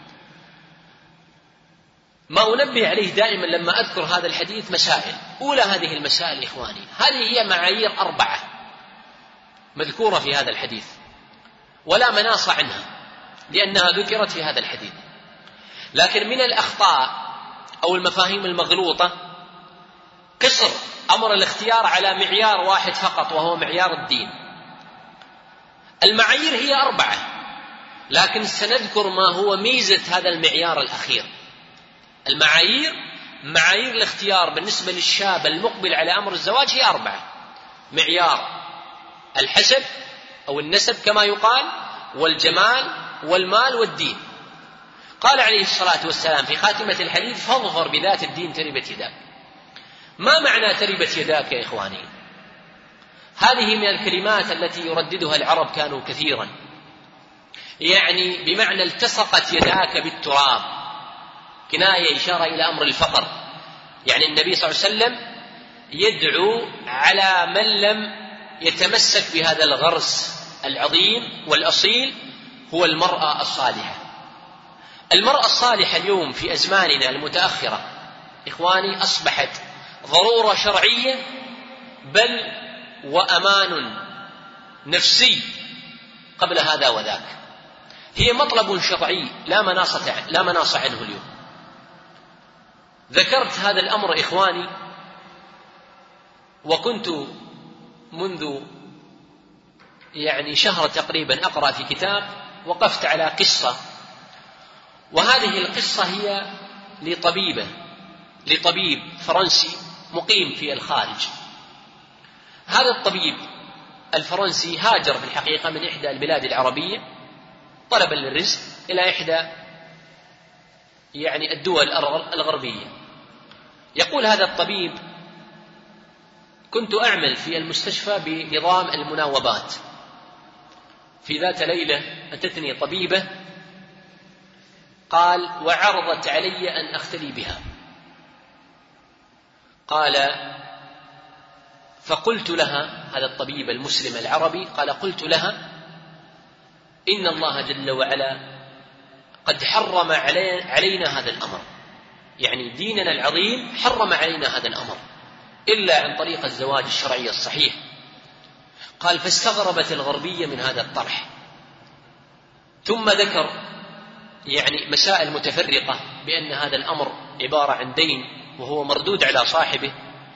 ما أنبه عليه دائما لما أذكر هذا الحديث مسائل. أولى هذه المسائل إخواني، هذه هي معايير أربعة مذكورة في هذا الحديث ولا مناص عنها لأنها ذكرت في هذا الحديث، لكن من الأخطاء أو المفاهيم المغلوطة قصر أمر الاختيار على معيار واحد فقط وهو معيار الدين. المعايير هي أربعة، لكن سنذكر ما هو ميزة هذا المعيار الأخير. المعايير معايير الاختيار بالنسبة للشاب المقبل على أمر الزواج هي أربعة: معيار الحسب أو النسب كما يقال، والجمال، والمال، والدين. قال عليه الصلاة والسلام في خاتمة الحديث: فاظفر بذات الدين تربت يداك. ما معنى تربت يداك يا إخواني؟ هذه من الكلمات التي يرددها العرب كانوا كثيرا، يعني بمعنى التصقت يداك بالتراب، كناية إشارة إلى أمر الفقر. يعني النبي صلى الله عليه وسلم يدعو على من لم يتمسك بهذا الغرس العظيم والأصيل، هو المرأة الصالحة. المرأة الصالحة اليوم في أزماننا المتأخرة إخواني أصبحت ضرورة شرعية، بل وأمان نفسي قبل هذا وذاك. هي مطلب شرعي لا مناص لا مناص عنه اليوم. ذكرت هذا الأمر إخواني وكنت منذ يعني شهر تقريبا أقرأ في كتاب، وقفت على قصة، وهذه القصة هي لطبيبة لطبيب فرنسي مقيم في الخارج. هذا الطبيب الفرنسي هاجر في الحقيقة من إحدى البلاد العربية طلبا للرزق إلى إحدى يعني الدول الغربية. يقول هذا الطبيب: كنت أعمل في المستشفى بنظام المناوبات. في ذات ليلة أتتني طبيبة، قال: وعرضت علي أن أختلي بها. قال: فقلت لها، هذا الطبيب المسلم العربي قال: قلت لها: إن الله جل وعلا قد حرم علينا هذا الأمر، يعني ديننا العظيم حرم علينا هذا الأمر إلا عن طريق الزواج الشرعي الصحيح. قال: فاستغربت الغربية من هذا الطرح، ثم ذكر يعني مسائل متفرقة بأن هذا الأمر عبارة عن دين وهو مردود على صاحبه.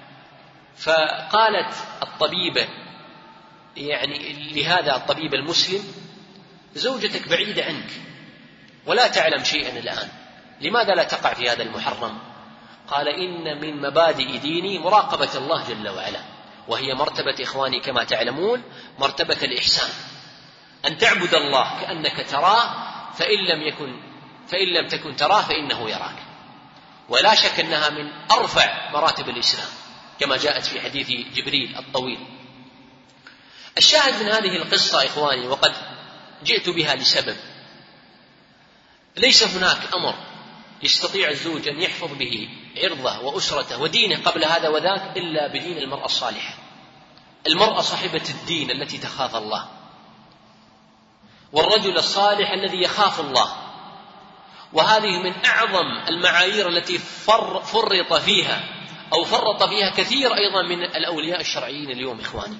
فقالت الطبيبة يعني لهذا الطبيب المسلم: زوجتك بعيدة عنك ولا تعلم شيئا الآن، لماذا لا تقع في هذا المحرم؟ قال: إن من مبادئ ديني مراقبة الله جل وعلا، وهي مرتبة إخواني كما تعلمون مرتبة الإحسان، أن تعبد الله كأنك تراه، فإن لم يكن فإن لم تكن تراه فإنه يراك. ولا شك أنها من أرفع مراتب الإسلام كما جاءت في حديث جبريل الطويل. الشاهد من هذه القصة إخواني، وقد جئت بها لسبب: ليس هناك أمر يستطيع الزوج أن يحفظ به عرضه وأسرته ودينه قبل هذا وذاك إلا بدين المرأة الصالحة، المرأة صاحبة الدين التي تخاف الله، والرجل الصالح الذي يخاف الله. وهذه من أعظم المعايير التي فرط فيها أو فرط فيها كثير أيضا من الأولياء الشرعيين اليوم إخواني.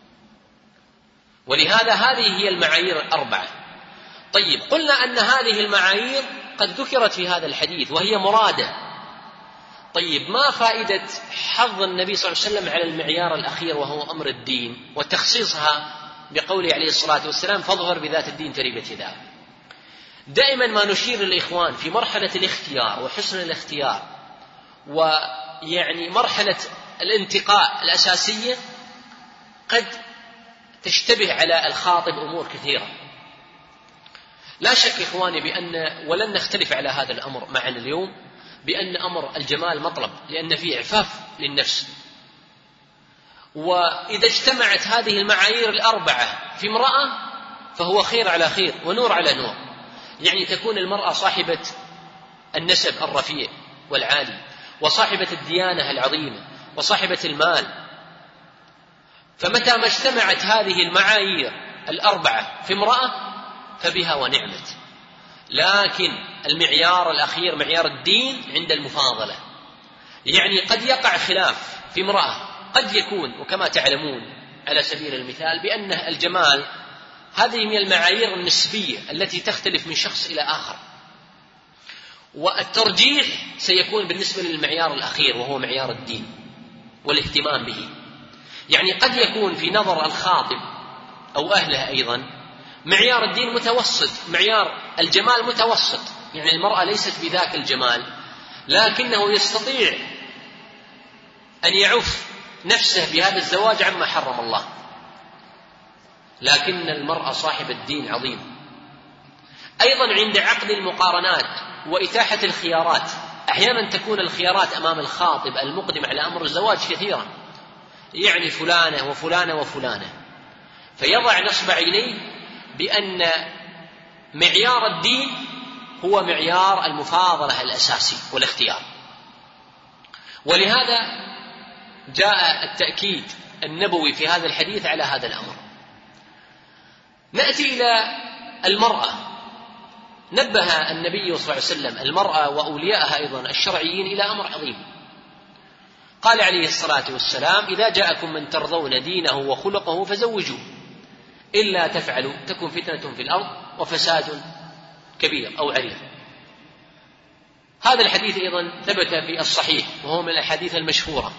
ولهذا هذه هي المعايير الأربعة. طيب، قلنا أن هذه المعايير قد ذكرت في هذا الحديث وهي مرادة. طيب، ما فائدة حظ النبي صلى الله عليه وسلم على المعيار الأخير وهو أمر الدين وتخصيصها بقوله عليه الصلاة والسلام: فاظفر بذات الدين تربت يداك؟ دائما ما نشير للإخوان في مرحلة الاختيار وحسن الاختيار ويعني مرحلة الانتقاء الأساسية قد تشتبه على الخاطب أمور كثيرة. لا شك إخواني بأن، ولن نختلف على هذا الأمر معنا اليوم، بأن أمر الجمال مطلب، لأن فيه إعفاف للنفس. وإذا اجتمعت هذه المعايير الأربعة في امرأة فهو خير على خير ونور على نور. يعني تكون المرأة صاحبة النسب الرفيع والعالي، وصاحبة الديانة العظيمة، وصاحبة المال. فمتى ما اجتمعت هذه المعايير الأربعة في امرأة فبها ونعمت، لكن المعيار الأخير معيار الدين عند المفاضلة. يعني قد يقع خلاف في امرأة، قد يكون وكما تعلمون على سبيل المثال بأن الجمال هذه من المعايير النسبية التي تختلف من شخص إلى آخر، والترجيح سيكون بالنسبة للمعيار الأخير وهو معيار الدين والاهتمام به. يعني قد يكون في نظر الخاطب أو أهله أيضا معيار الدين متوسط، معيار الجمال متوسط، يعني المرأة ليست بذاك الجمال لكنه يستطيع أن يعف نفسه بهذا الزواج عما حرم الله، لكن المرأة صاحب الدين عظيم. أيضا عند عقد المقارنات وإتاحة الخيارات، أحيانا تكون الخيارات أمام الخاطب المقدم على أمر الزواج كثيرة، يعني فلانة وفلانة وفلانة، فيضع نصب عينيه بأن معيار الدين هو معيار المفاضلة الأساسي والاختيار. ولهذا جاء التأكيد النبوي في هذا الحديث على هذا الأمر. نأتي إلى المرأة. نبه النبي صلى الله عليه وسلم المرأة وأولياءها أيضا الشرعيين إلى أمر عظيم. قال عليه الصلاة والسلام: إذا جاءكم من ترضون دينه وخلقه فزوجوه، إلا تفعلوا تكن فتنة في الأرض وفساد كبير أو عريض. هذا الحديث أيضا ثبت في الصحيح وهو من الأحاديث المشهورة.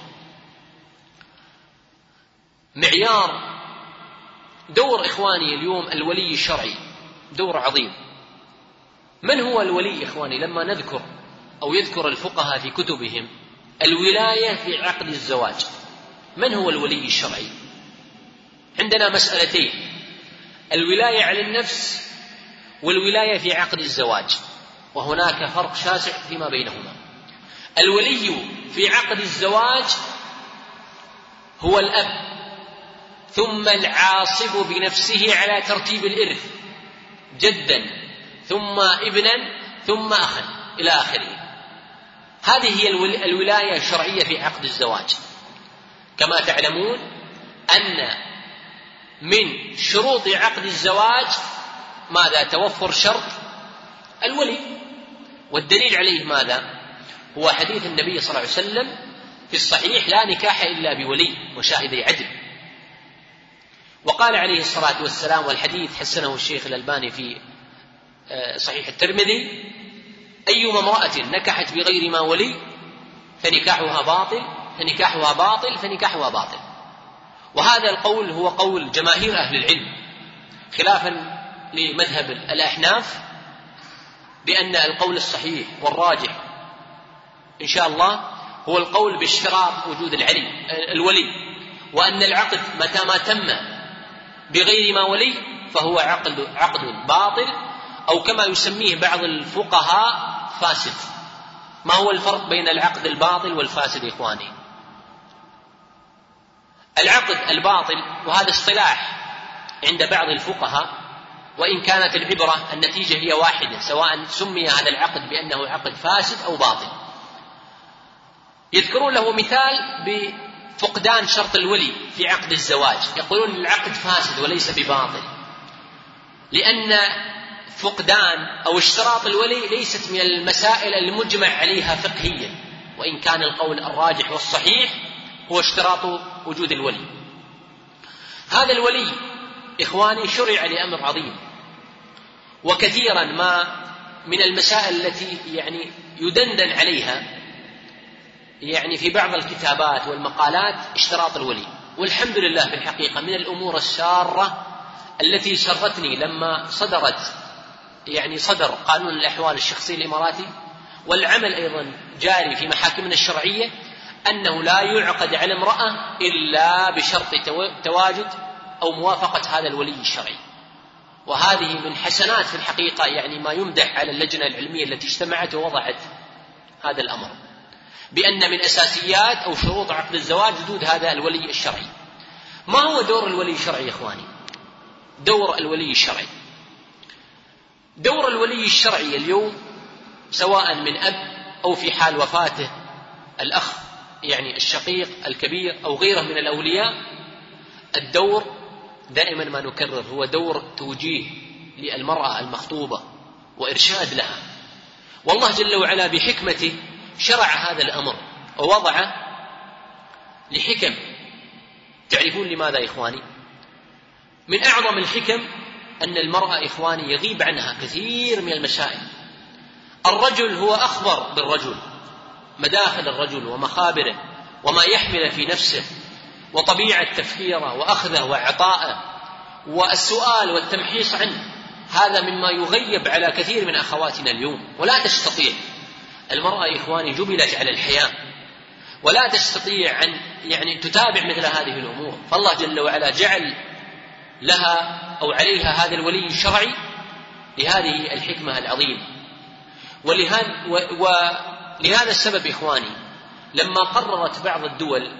معيار دور إخواني اليوم الولي الشرعي دور عظيم. من هو الولي إخواني؟ لما نذكر أو يذكر الفقهاء في كتبهم الولاية في عقد الزواج، من هو الولي الشرعي؟ عندنا مسألتين: الولاية على النفس والولاية في عقد الزواج، وهناك فرق شاسع فيما بينهما. الولي في عقد الزواج هو الأب، ثم العاصب بنفسه على ترتيب الإرث، جدا ثم ابنا ثم أخا إلى آخره. هذه هي الولاية الشرعية في عقد الزواج. كما تعلمون أن من شروط عقد الزواج ماذا؟ توفر شرط الولي، والدليل عليه ماذا؟ هو حديث النبي صلى الله عليه وسلم في الصحيح: لا نكاح إلا بولي وشاهدي عدل. وقال عليه الصلاة والسلام، والحديث حسنه الشيخ الألباني في صحيح الترمذي: أيما امرأة نكحت بغير ما ولي فنكاحها باطل فنكاحها باطل فنكاحها باطل. وهذا القول هو قول جماهير أهل العلم، خلافا لمذهب الأحناف بأن القول الصحيح والراجح إن شاء الله هو القول باشتراط وجود العلي الولي، وأن العقد متى ما تم بغير ما ولي فهو عقد عقد باطل، أو كما يسميه بعض الفقهاء فاسد. ما هو الفرق بين العقد الباطل والفاسد إخواني؟ العقد الباطل، وهذا اصطلاح عند بعض الفقهاء، وإن كانت العبرة النتيجة هي واحدة سواء سمي هذا العقد بأنه عقد فاسد أو باطل. يذكرون له مثال بفقدان شرط الولي في عقد الزواج، يقولون العقد فاسد وليس بباطل، لأن فقدان أو اشتراط الولي ليست من المسائل المجمع عليها فقهيا، وإن كان القول الراجح والصحيح هو اشتراط وجود الولي. هذا الولي إخواني شرع لأمر عظيم، وكثيرا ما من المسائل التي يعني يدندن عليها يعني في بعض الكتابات والمقالات اشتراط الولي. والحمد لله في الحقيقة من الأمور السارة التي سرتني لما صدرت يعني صدر قانون الأحوال الشخصية الإماراتي، والعمل أيضا جاري في محاكمنا الشرعية، أنه لا يعقد على امرأة إلا بشرط تواجد أو موافقة هذا الولي الشرعي. وهذه من حسنات في الحقيقة يعني ما يمدح على اللجنة العلمية التي اجتمعت ووضعت هذا الأمر، بأن من أساسيات أو شروط عقد الزواج وجود هذا الولي الشرعي. ما هو دور الولي الشرعي يا إخواني؟ دور الولي الشرعي دور الولي الشرعي اليوم سواء من أب أو في حال وفاته الأخ يعني الشقيق الكبير أو غيره من الأولياء، الدور دائما ما نكرر هو دور توجيه للمرأة المخطوبة وإرشاد لها. والله جل وعلا بحكمته شرع هذا الأمر ووضع لحكم. تعرفون لماذا يا إخواني؟ من أعظم الحكم أن المرأة إخواني يغيب عنها كثير من المسائل. الرجل هو أخبر بالرجل، مداخل الرجل ومخابره وما يحمل في نفسه وطبيعة تفكيره وأخذه وعطائه والسؤال والتمحيص عنه. هذا مما يغيب على كثير من أخواتنا اليوم، ولا تستطيع المرأة إخواني جبلت على الحياة، ولا تستطيع أن يعني تتابع مثل هذه الأمور. فالله جل وعلا جعل لها أو عليها هذا الولي الشرعي لهذه الحكمة العظيمة. ولهذا, ولهذا السبب إخواني لما قررت بعض الدول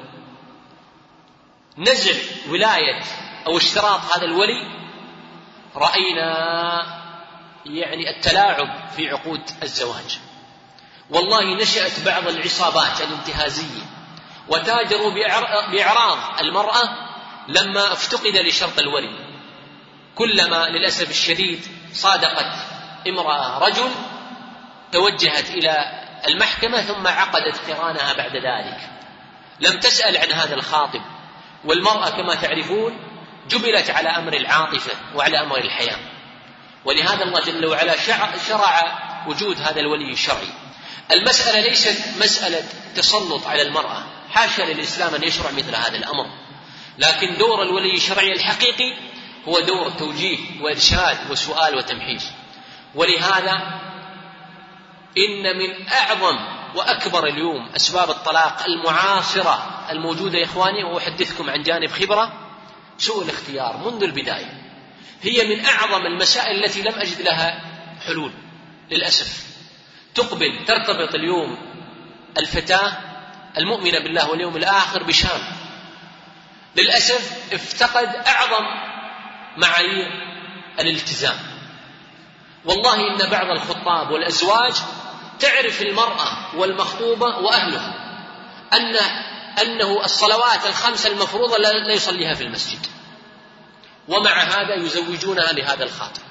نزع ولاية أو اشتراط هذا الولي، رأينا يعني التلاعب في عقود الزواج. والله نشأت بعض العصابات الانتهازية وتاجروا بإعراض المرأة لما افتقد لشرط الولي. كلما للأسف الشديد صادقت امرأة رجل توجهت إلى المحكمة ثم عقدت قرانها بعد ذلك، لم تسأل عن هذا الخاطب. والمرأة كما تعرفون جبلت على أمر العاطفة وعلى أمر الحياة، ولهذا الله جل وعلا شرع وجود هذا الولي الشرعي. المسألة ليست مسألة تسلط على المرأة، حاشا للإسلام أن يشرع مثل هذا الأمر، لكن دور الولي الشرعي الحقيقي هو دور توجيه وإرشاد وسؤال وتمحيص. ولهذا إن من أعظم وأكبر اليوم أسباب الطلاق المعاصرة الموجودة يا إخواني، وأحدثكم عن جانب خبرة، سوء الاختيار منذ البداية. هي من أعظم المسائل التي لم أجد لها حلول للأسف. تقبل ترتبط اليوم الفتاة المؤمنة بالله واليوم الآخر بشاب، للأسف افتقد أعظم معايير الالتزام. والله إن بعض الخطاب والأزواج تعرف المرأة والمخطوبة وأهلها أن أنه الصلوات الخمس المفروضة لا يصليها في المسجد، ومع هذا يزوجونها لهذا الخاطب.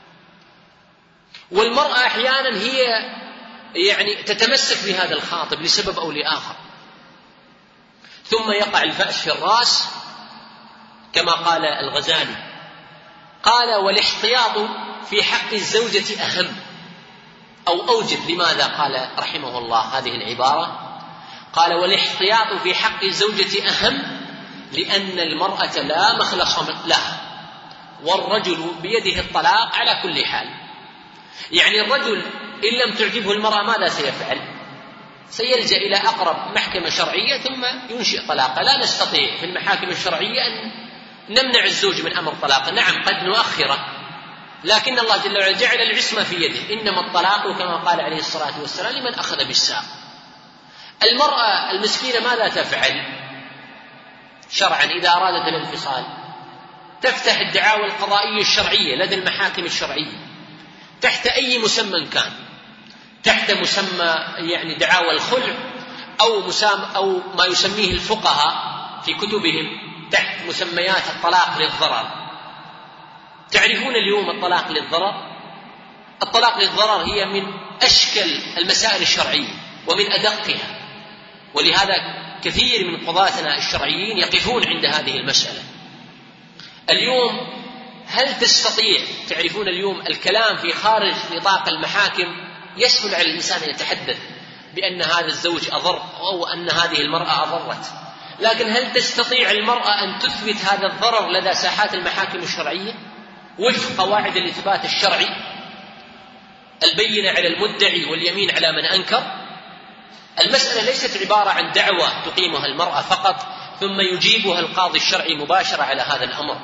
والمرأة أحيانا هي يعني تتمسك بهذا الخاطب لسبب أو لآخر، ثم يقع الفأس في الرأس كما قال الغزالي، قال والاحتياط في حق الزوجة أهم أو أوجب. لماذا قال رحمه الله هذه العبارة؟ قال والاحتياط في حق الزوجة أهم لأن المرأة لا مخلص لها، والرجل بيده الطلاق على كل حال. يعني الرجل إن لم تعجبه المرأة ماذا سيفعل؟ سيلجأ إلى أقرب محكمة شرعية ثم ينشئ طلاقه. لا نستطيع في المحاكم الشرعية أن نمنع الزوج من أمر طلاقه، نعم قد نؤخره، لكن الله جل وعلا جعل العصمة في يده. إنما الطلاق كما قال عليه الصلاة والسلام لمن أخذ بالساق. المرأة المسكينة ماذا تفعل شرعا إذا أرادت الانفصال؟ تفتح الدعاوى القضائية الشرعية لدى المحاكم الشرعية تحت أي مسمى كان، تحت مسمى يعني دعاوى الخلع أو, مسام أو ما يسميه الفقهاء في كتبهم تحت مسميات الطلاق للضرر. تعرفون اليوم الطلاق للضرر؟ الطلاق للضرر هي من أشكل المسائل الشرعية ومن أدقها، ولهذا كثير من قضاتنا الشرعيين يقفون عند هذه المسألة. اليوم هل تستطيع، تعرفون اليوم الكلام في خارج نطاق المحاكم يسهل على الإنسان أن يتحدث بأن هذا الزوج أضر أو أن هذه المرأة أضرت، لكن هل تستطيع المرأة أن تثبت هذا الضرر لدى ساحات المحاكم الشرعية وفق قواعد الإثبات الشرعي؟ البينة على المدعي واليمين على من أنكر. المسألة ليست عبارة عن دعوة تقيمها المرأة فقط ثم يجيبها القاضي الشرعي مباشرة على هذا الأمر.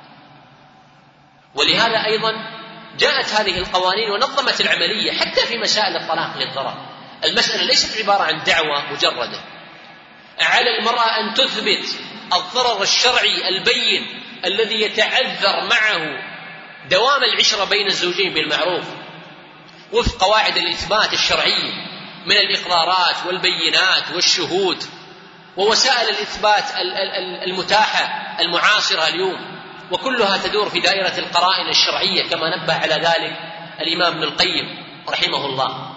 ولهذا أيضا جاءت هذه القوانين ونظمت العملية حتى في مسائل الطلاق للضرر. المسألة ليست عبارة عن دعوة مجردة، على المرأة أن تثبت الضرر الشرعي البين الذي يتعذر معه دوام العشرة بين الزوجين بالمعروف وفق قواعد الإثبات الشرعية من الإقرارات والبينات والشهود ووسائل الإثبات المتاحة المعاصرة اليوم. وكلها تدور في دائرة القرائن الشرعية كما نبه على ذلك الإمام ابن القيم رحمه الله.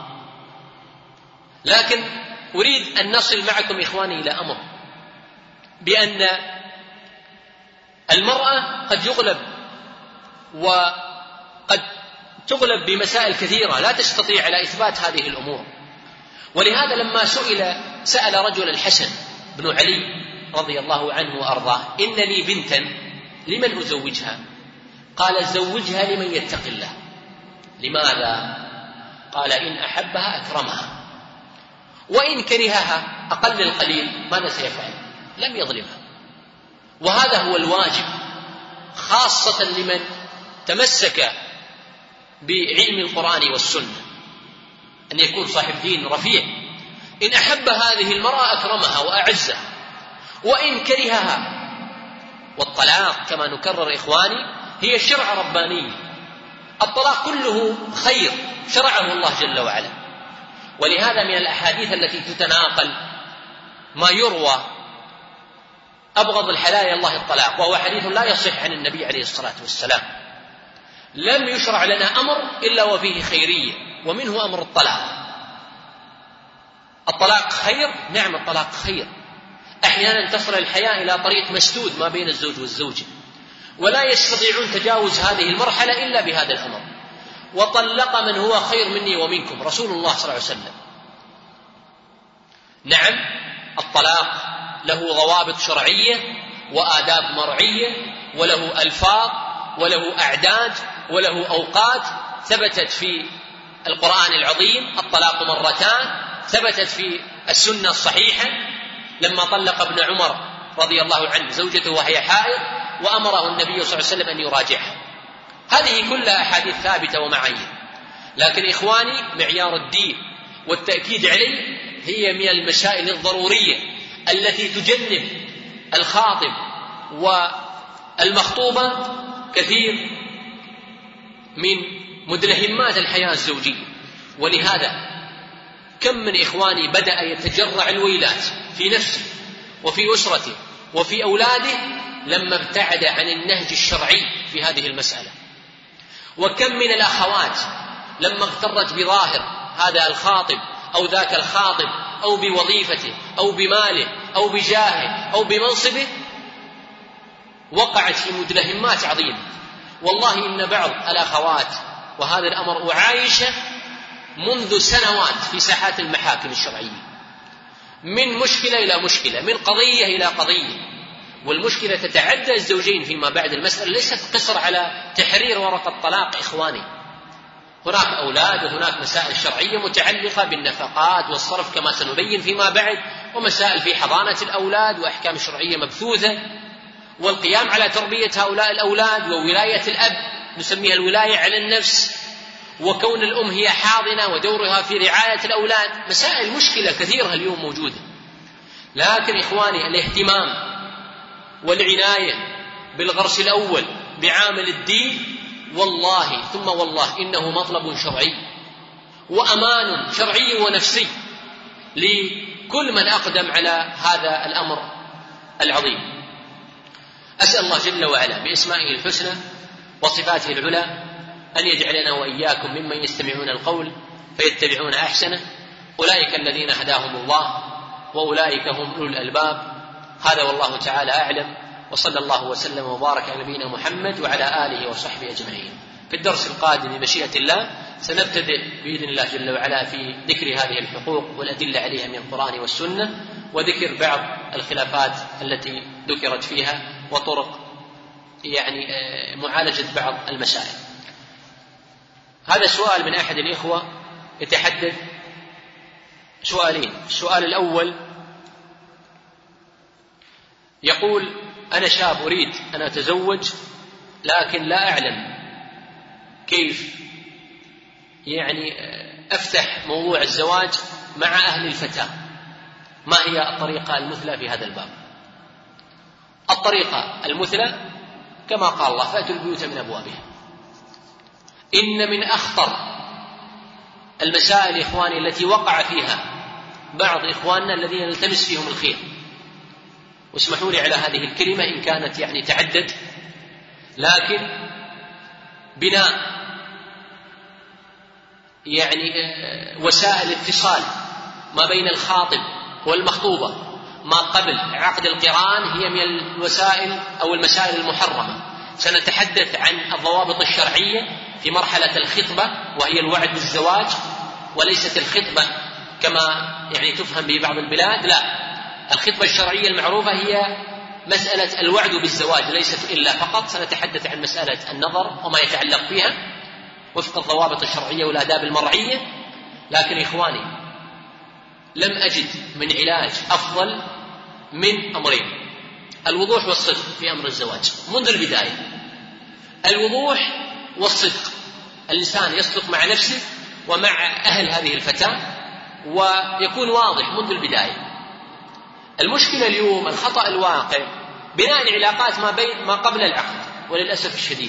لكن أريد أن نصل معكم إخواني إلى أمر، بأن المرأة قد يغلب وقد تغلب بمسائل كثيرة لا تستطيع على إثبات هذه الأمور. ولهذا لما سئل سأل رجل الحسن بن علي رضي الله عنه وأرضاه: إن لي بنتا لمن أزوجها؟ قال: زوجها لمن يتق الله. لماذا؟ قال: إن أحبها أكرمها، وإن كرهها أقل القليل ماذا سيفعل؟ لم يظلمها. وهذا هو الواجب، خاصة لمن تمسك بعلم القرآن والسنة، أن يكون صاحب دين رفيع. إن أحب هذه المرأة أكرمها وأعزها، وإن كرهها. والطلاق كما نكرر إخواني هي شرع رباني، الطلاق كله خير شرعه الله جل وعلا. ولهذا من الأحاديث التي تتناقل ما يروى: أبغض الحلال إلى الله الطلاق، وهو حديث لا يصح عن النبي عليه الصلاة والسلام. لم يشرع لنا أمر إلا وفيه خيرية، ومنه أمر الطلاق. الطلاق خير، نعم الطلاق خير. أحيانا تصل الحياة إلى طريق مسدود ما بين الزوج والزوجة، ولا يستطيعون تجاوز هذه المرحلة إلا بهذا الأمر. وطلق من هو خير مني ومنكم رسول الله صلى الله عليه وسلم. نعم الطلاق له ضوابط شرعية وآداب مرعية، وله ألفاظ وله أعداد وله أوقات ثبتت في القرآن العظيم. الطلاق مرتان ثبتت في السنة الصحيحة لما طلق ابن عمر رضي الله عنه زوجته وهي حائض، وأمره النبي صلى الله عليه وسلم أن يراجعها. هذه كلها أحاديث ثابتة ومعايير. لكن إخواني معيار الدين والتأكيد عليه هي من المسائل الضرورية التي تجنب الخاطب والمخطوبة كثير من مدلهمات الحياة الزوجية. ولهذا كم من إخواني بدأ يتجرع الويلات في نفسه وفي أسرته وفي أولاده لما ابتعد عن النهج الشرعي في هذه المسألة. وكم من الأخوات لما اغترت بظاهر هذا الخاطب أو ذاك الخاطب أو بوظيفته أو بماله أو بجاهه أو بمنصبه وقعت في مدلهمات عظيمة. والله إن بعض الأخوات، وهذا الأمر أعايشه منذ سنوات في ساحات المحاكم الشرعية، من مشكلة إلى مشكلة، من قضية إلى قضية، والمشكلة تتعدى الزوجين فيما بعد. المسألة ليست قصر على تحرير ورقة طلاق إخواني، هناك أولاد وهناك مسائل شرعية متعلقة بالنفقات والصرف كما سنبين فيما بعد، ومسائل في حضانة الأولاد وأحكام شرعية مبثوثة، والقيام على تربية هؤلاء الأولاد، وولاية الأب نسميها الولاية على النفس، وكون الأم هي حاضنة ودورها في رعاية الأولاد. مسائل مشكلة كثيرة اليوم موجودة. لكن إخواني الاهتمام والعناية بالغرس الأول بعامل الدين والله ثم والله إنه مطلب شرعي وأمان شرعي ونفسي لكل من أقدم على هذا الأمر العظيم. أسأل الله جل وعلا بأسمائه الحسنى وصفاته العلى أن يجعلنا وإياكم ممن يستمعون القول فيتبعون أحسنه. أولئك الذين هداهم الله وأولئك هم أولو الألباب. هذا والله تعالى أعلم، وصلى الله وسلم وبارك على نبينا محمد وعلى آله وصحبه أجمعين. في الدرس القادم بمشيئة الله سنبتدئ بإذن الله جل وعلا في ذكر هذه الحقوق والأدلة عليها من القرآن والسنة، وذكر بعض الخلافات التي ذكرت فيها، وطرق يعني معالجة بعض المسائل. هذا سؤال من أحد الإخوة يتحدث سؤالين. السؤال الأول يقول: أنا شاب أريد أن أتزوج لكن لا أعلم كيف يعني أفتح موضوع الزواج مع أهل الفتاة، ما هي الطريقة المثلى في هذا الباب؟ الطريقة المثلى كما قال الله: فأتوا البيوت من أبوابها. إن من أخطر المسائل إخواني التي وقع فيها بعض إخواننا الذين نلتمس فيهم الخير، واسمحوا لي على هذه الكلمة إن كانت يعني تعدد، لكن بناء يعني وسائل اتصال ما بين الخاطب والمخطوبة ما قبل عقد القران هي من الوسائل أو المسائل المحرمة. سنتحدث عن الضوابط الشرعية في مرحلة الخطبة وهي الوعد بالزواج، وليست الخطبة كما يعني تفهم به بعض البلاد، لا، الخطبة الشرعية المعروفة هي مسألة الوعد بالزواج ليست إلا فقط. سنتحدث عن مسألة النظر وما يتعلق فيها وفق الضوابط الشرعية والآداب المرعية. لكن إخواني لم أجد من علاج أفضل من أمرين: الوضوح والصدق في أمر الزواج منذ البداية. الوضوح والصدق، الإنسان يصدق مع نفسه ومع أهل هذه الفتاة ويكون واضح منذ البداية. المشكلة اليوم الخطأ الواقع بناء العلاقات ما بين ما قبل العقد، وللأسف الشديد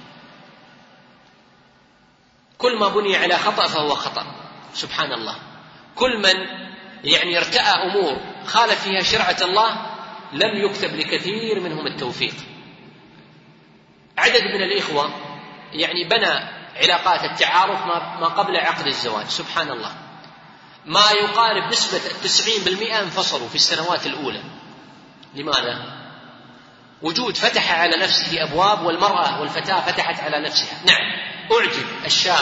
كل ما بني على خطأ فهو خطأ. سبحان الله، كل من يعني ارتأى أمور خالف فيها شرعة الله لم يكتب لكثير منهم التوفيق. عدد من الإخوة يعني بنى علاقات التعارف ما قبل عقد الزواج، سبحان الله، ما يقارب نسبة تسعين بالمئة انفصلوا في السنوات الأولى. لماذا؟ وجود فتح على نفسه أبواب، والمرأة والفتاة فتحت على نفسها. نعم، أعجب الشاب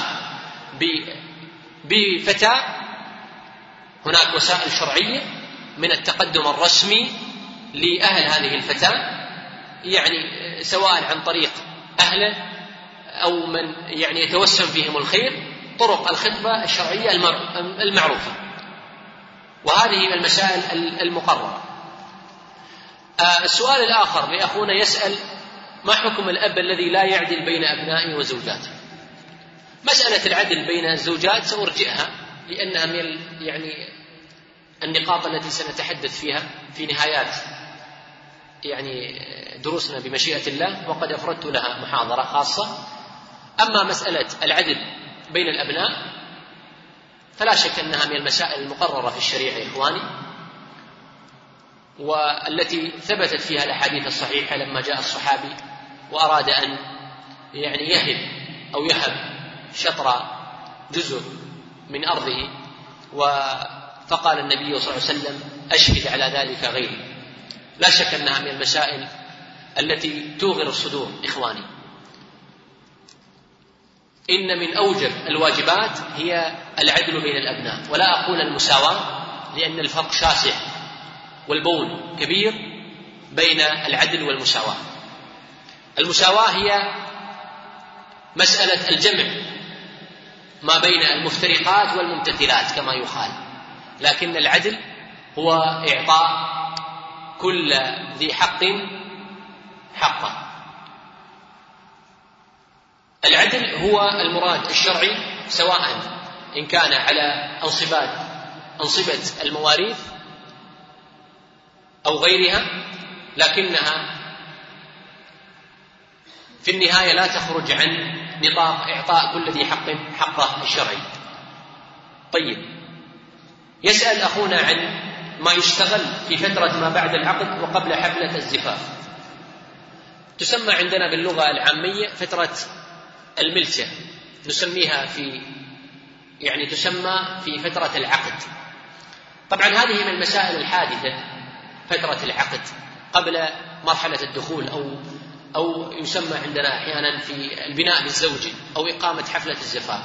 بفتاة، هناك وسائل شرعية من التقدم الرسمي لأهل هذه الفتاة، يعني سواء عن طريق أهله أو من يعني يتوسم فيهم الخير، طرق الخطبة الشرعية المعروفة، وهذه المسائل المقررة. السؤال الآخر لأخونا يسأل: ما حكم الأب الذي لا يعدل بين أبنائه وزوجاته؟ مسألة العدل بين الزوجات سأرجئها لأنها من يعني النقاط التي سنتحدث فيها في نهايات يعني دروسنا بمشيئة الله، وقد أفردت لها محاضرة خاصة. أما مسألة العدل بين الأبناء فلا شك أنها من المسائل المقررة في الشريعة إخواني، والتي ثبتت فيها الأحاديث الصحيحة لما جاء الصحابي وأراد أن يعني يهب أو يهب شطر جزء من أرضه، فقال النبي صلى الله عليه وسلم: أشهد على ذلك غيري. لا شك أنها من المسائل التي توغر الصدور إخواني. إن من أوجب الواجبات هي العدل بين الأبناء، ولا أقول المساواة لأن الفرق شاسع والبون كبير بين العدل والمساواة. المساواة هي مسألة الجمع ما بين المفترقات والممتثلات كما يقال، لكن العدل هو إعطاء كل ذي حق حقه. العدل هو المراد الشرعي سواء إن كان على أنصبات أنصبة المواريث أو غيرها، لكنها في النهاية لا تخرج عن نطاق إعطاء كل ذي حق حقه الشرعي. طيب، يسأل أخونا عن ما يشتغل في فترة ما بعد العقد وقبل حفلة الزفاف. تسمى عندنا باللغة العامية فترة الملتة، نسميها في يعني تسمى في فترة العقد. طبعا هذه من المسائل الحادثة، فترة العقد قبل مرحلة الدخول، أو أو يسمى عندنا أحيانا في البناء بالزوجي أو إقامة حفلة الزفاف.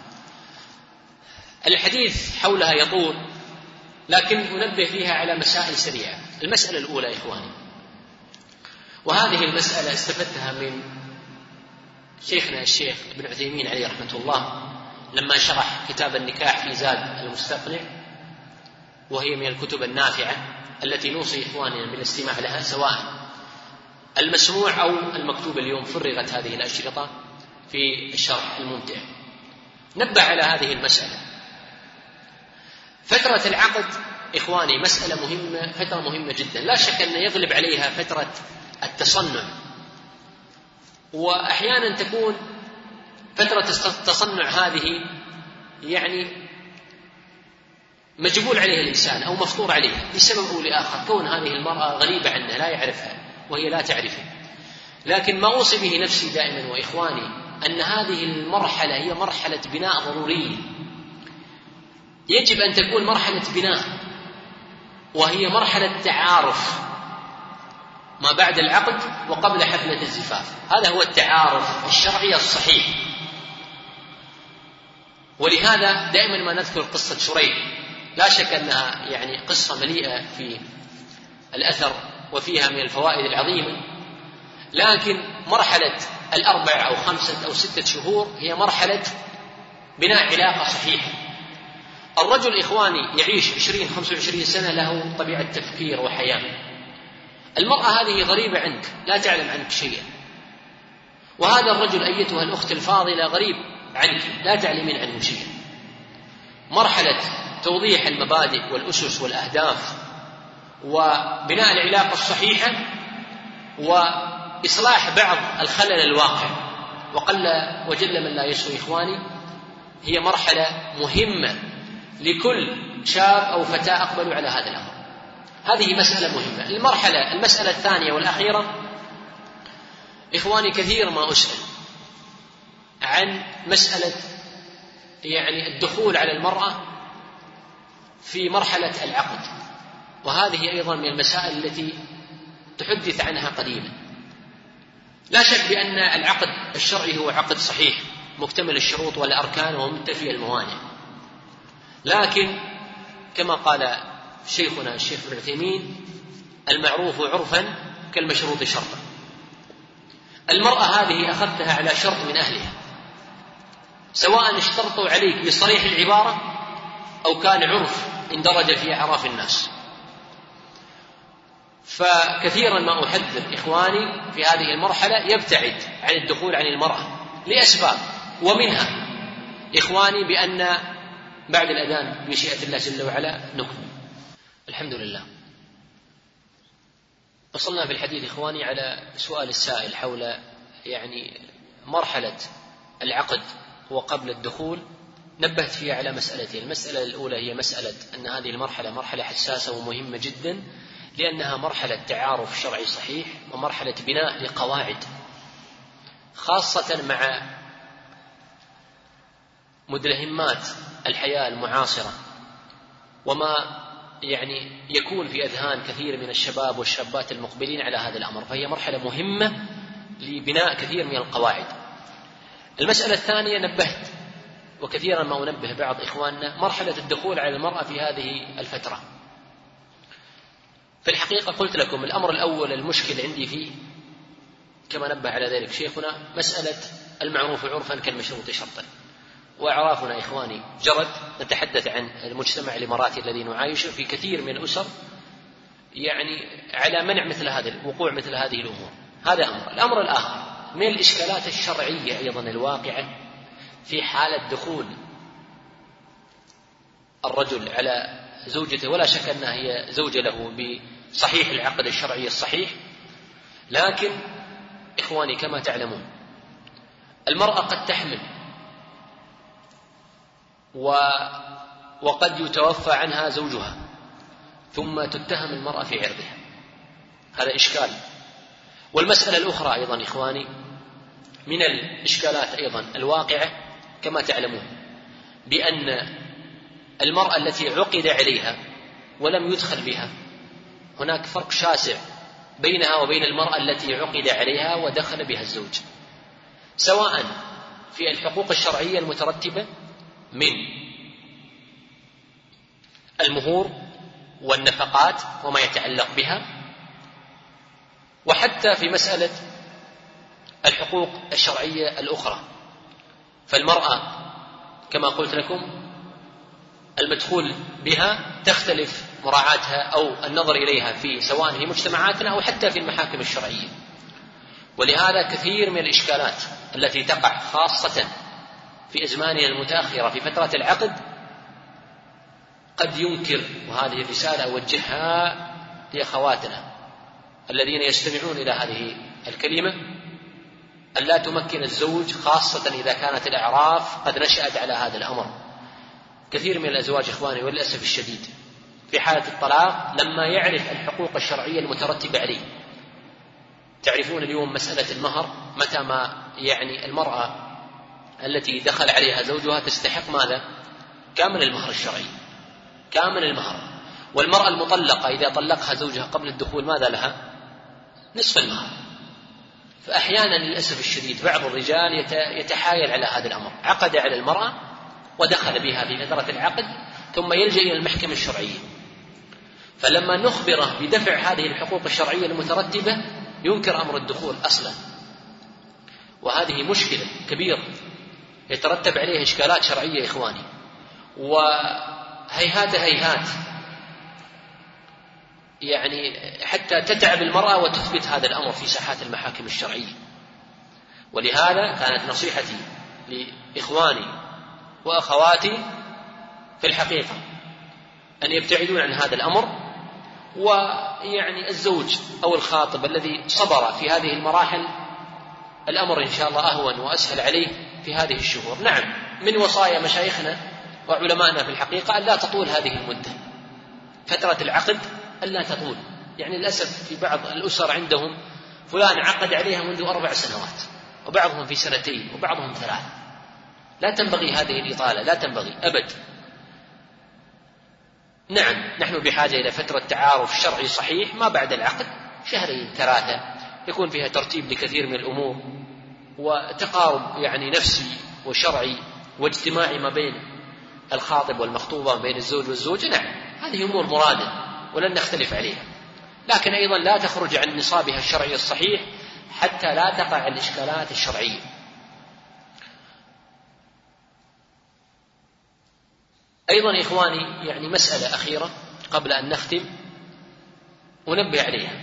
الحديث حولها يطول، لكن أنبه فيها على مسائل سريعة. المسألة الأولى يا إخواني، وهذه المسألة استفدتها من شيخنا الشيخ ابن عثيمين عليه رحمة الله لما شرح كتاب النكاح في زاد المستقنع، وهي من الكتب النافعة التي نوصي إخواننا بالاستماع لها سواء المسموع أو المكتوب. اليوم فرغت هذه الأشرطة في الشرح الممتع. نبه على هذه المسألة. فترة العقد إخواني مسألة مهمة، فترة مهمة جدا، لا شك أن يغلب عليها فترة التصنع، وأحيانا تكون فترة التصنع هذه يعني مجبول عليها الإنسان أو مفطور عليها لسبب أو لآخر، كون هذه المرأة غريبة عنه لا يعرفها وهي لا تعرفه. لكن ما أوصي به نفسي دائما وإخواني أن هذه المرحلة هي مرحلة بناء ضرورية، يجب أن تكون مرحلة بناء، وهي مرحلة تعارف ما بعد العقد وقبل حفلة الزفاف. هذا هو التعارف الشرعي الصحيح. ولهذا دائما ما نذكر قصة شريح، لا شك أنها يعني قصة مليئة في الأثر وفيها من الفوائد العظيمة، لكن مرحلة الأربع أو خمسة أو ستة شهور هي مرحلة بناء علاقة صحيحة. الرجل إخواني يعيش عشرين خمسة وعشرين سنة، له طبيعة تفكير وحياة. المرأة هذه غريبة عنك، لا تعلم عنك شيئا، وهذا الرجل أيتها الأخت الفاضلة غريب عنك، لا تعلمين عنه شيئا. مرحلة توضيح المبادئ والأسس والأهداف وبناء العلاقة الصحيحة وإصلاح بعض الخلل الواقع، وقل وجل من لا يسوي إخواني، هي مرحلة مهمة لكل شاب أو فتاة أقبلوا على هذا الأمر. هذه مسألة مهمة. المرحلة المسألة الثانية والأخيرة إخواني، كثير ما أسأل عن مسألة يعني الدخول على المرأة في مرحلة العقد، وهذه أيضا من المسائل التي تحدث عنها قديما. لا شك بأن العقد الشرعي هو عقد صحيح مكتمل الشروط والأركان ومنتفي الموانع، لكن كما قال شيخنا الشيخ ابن عثيمين: المعروف عرفا كالمشروط شرطا. المرأة هذه أخذتها على شرط من أهلها، سواء اشترطوا عليك بصريح العبارة أو كان عرف اندرج في أعراف الناس. فكثيرا ما أحذر إخواني في هذه المرحلة يبتعد عن الدخول عن المرأة لأسباب، ومنها إخواني بأن بعد الأذان بمشيئة الله جل وعلا نكمل. الحمد لله. وصلنا في الحديث إخواني على سؤال السائل حول يعني مرحلة العقد وقبل الدخول. نبهت فيها على مسألتين. المسألة الأولى هي مسألة أن هذه المرحلة مرحلة حساسة ومهمة جدا، لأنها مرحلة تعارف شرعي صحيح ومرحلة بناء لقواعد، خاصة مع مدلهمات الحياة المعاصرة وما يعني يكون في أذهان كثير من الشباب والشابات المقبلين على هذا الأمر، فهي مرحلة مهمة لبناء كثير من القواعد. المسألة الثانية نبهت وكثيرا ما أنبه بعض إخواننا مرحلة الدخول على المرأة في هذه الفترة. في الحقيقة قلت لكم الأمر الأول المشكل عندي فيه كما نبه على ذلك شيخنا مسألة المعروف عرفا كالمشروط شرطا. وأعرافنا إخواني جرد، نتحدث عن المجتمع الإماراتي الذي نعايشه، في كثير من الأسر يعني على منع مثل هذا وقوع مثل هذه الأمور. هذا أمر. الأمر الآخر من الإشكالات الشرعية أيضا الواقعة في حالة دخول الرجل على زوجته، ولا شك أنها هي زوجة له بصحيح العقد الشرعي الصحيح، لكن إخواني كما تعلمون المرأة قد تحمل و... وقد يتوفى عنها زوجها ثم تتهم المرأة في عرضها، هذا إشكال. والمسألة الأخرى أيضا إخواني من الإشكالات أيضا الواقعة كما تعلمون بأن المرأة التي عقد عليها ولم يدخل بها، هناك فرق شاسع بينها وبين المرأة التي عقد عليها ودخل بها الزوج، سواء في الحقوق الشرعية المترتبة من المهور والنفقات وما يتعلق بها، وحتى في مسألة الحقوق الشرعية الأخرى. فالمرأة كما قلت لكم المدخول بها تختلف مراعاتها أو النظر إليها في سواء في مجتمعاتنا أو حتى في المحاكم الشرعية. ولهذا كثير من الإشكالات التي تقع خاصة في أزماننا المتأخرة في فترة العقد قد ينكر، وهذه الرسالة أوجهها لأخواتنا الذين يستمعون إلى هذه الكلمة، أن لا تمكن الزوج خاصة إذا كانت الأعراف قد نشأت على هذا الأمر. كثير من الأزواج إخواني والأسف الشديد في حالة الطلاق لما يعرف الحقوق الشرعية المترتبة عليه تعرفون اليوم مسألة المهر، متى ما يعني المرأة التي دخل عليها زوجها تستحق ماذا؟ كامل المهر الشرعي، كامل المهر. والمرأة المطلقة إذا طلقها زوجها قبل الدخول ماذا لها؟ نصف المهر. فأحيانا للأسف الشديد بعض الرجال يتحايل على هذا الأمر، عقد على المرأة ودخل بها في فترة العقد ثم يلجأ إلى المحكمة الشرعية، فلما نخبره بدفع هذه الحقوق الشرعية المترتبة ينكر أمر الدخول أصلا، وهذه مشكلة كبيرة يترتب عليها إشكالات شرعية إخواني. وهيهات هيهات يعني حتى تتعب المرأة وتثبت هذا الأمر في ساحات المحاكم الشرعية. ولهذا كانت نصيحتي لإخواني وأخواتي في الحقيقة أن يبتعدون عن هذا الأمر، ويعني الزوج أو الخاطب الذي صبر في هذه المراحل الأمر إن شاء الله أهون وأسهل عليه في هذه الشهور. نعم، من وصايا مشايخنا وعلمائنا في الحقيقة أن لا تطول هذه المدة، فترة العقد أن لا تطول. يعني للأسف في بعض الأسر عندهم فلان عقد عليها منذ أربع سنوات، وبعضهم في سنتين وبعضهم ثلاث. لا تنبغي هذه الإطالة، لا تنبغي أبد. نعم، نحن بحاجة إلى فترة تعارف شرعي صحيح ما بعد العقد، شهرين ثلاثة، يكون فيها ترتيب لكثير من الأمور وتقارب يعني نفسي وشرعي واجتماعي ما بين الخاطب والمخطوبة، ما بين الزوج والزوجة. نعم، هذه أمور مرادة ولن نختلف عليها، لكن أيضا لا تخرج عن نصابها الشرعي الصحيح حتى لا تقع الإشكالات الشرعية. أيضا إخواني يعني مسألة أخيرة قبل أن نختم ونبه عليها.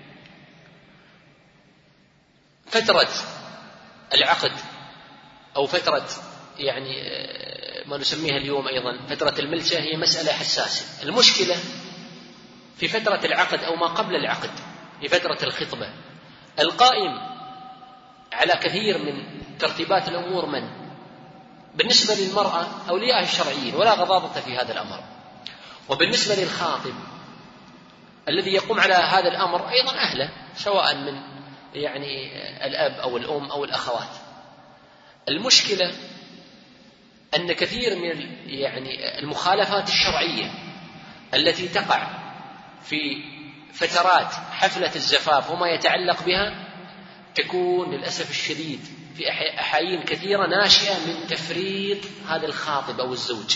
فترة العقد أو فترة يعني ما نسميها اليوم أيضا فترة الملجأ هي مسألة حساسة. المشكلة في فترة العقد أو ما قبل العقد، في فترة الخطبة، القائم على كثير من ترتيبات الأمور من؟ بالنسبة للمرأة أولياء الشرعيين، ولا غضاضة في هذا الأمر. وبالنسبة للخاطب الذي يقوم على هذا الأمر أيضا أهله، سواء من يعني الأب أو الأم أو الأخوات. المشكلة أن كثير من يعني المخالفات الشرعية التي تقع في فترات حفلة الزفاف وما يتعلق بها تكون للأسف الشديد في أحايين كثيرة ناشئة من تفريط هذا الخاطب أو الزوج.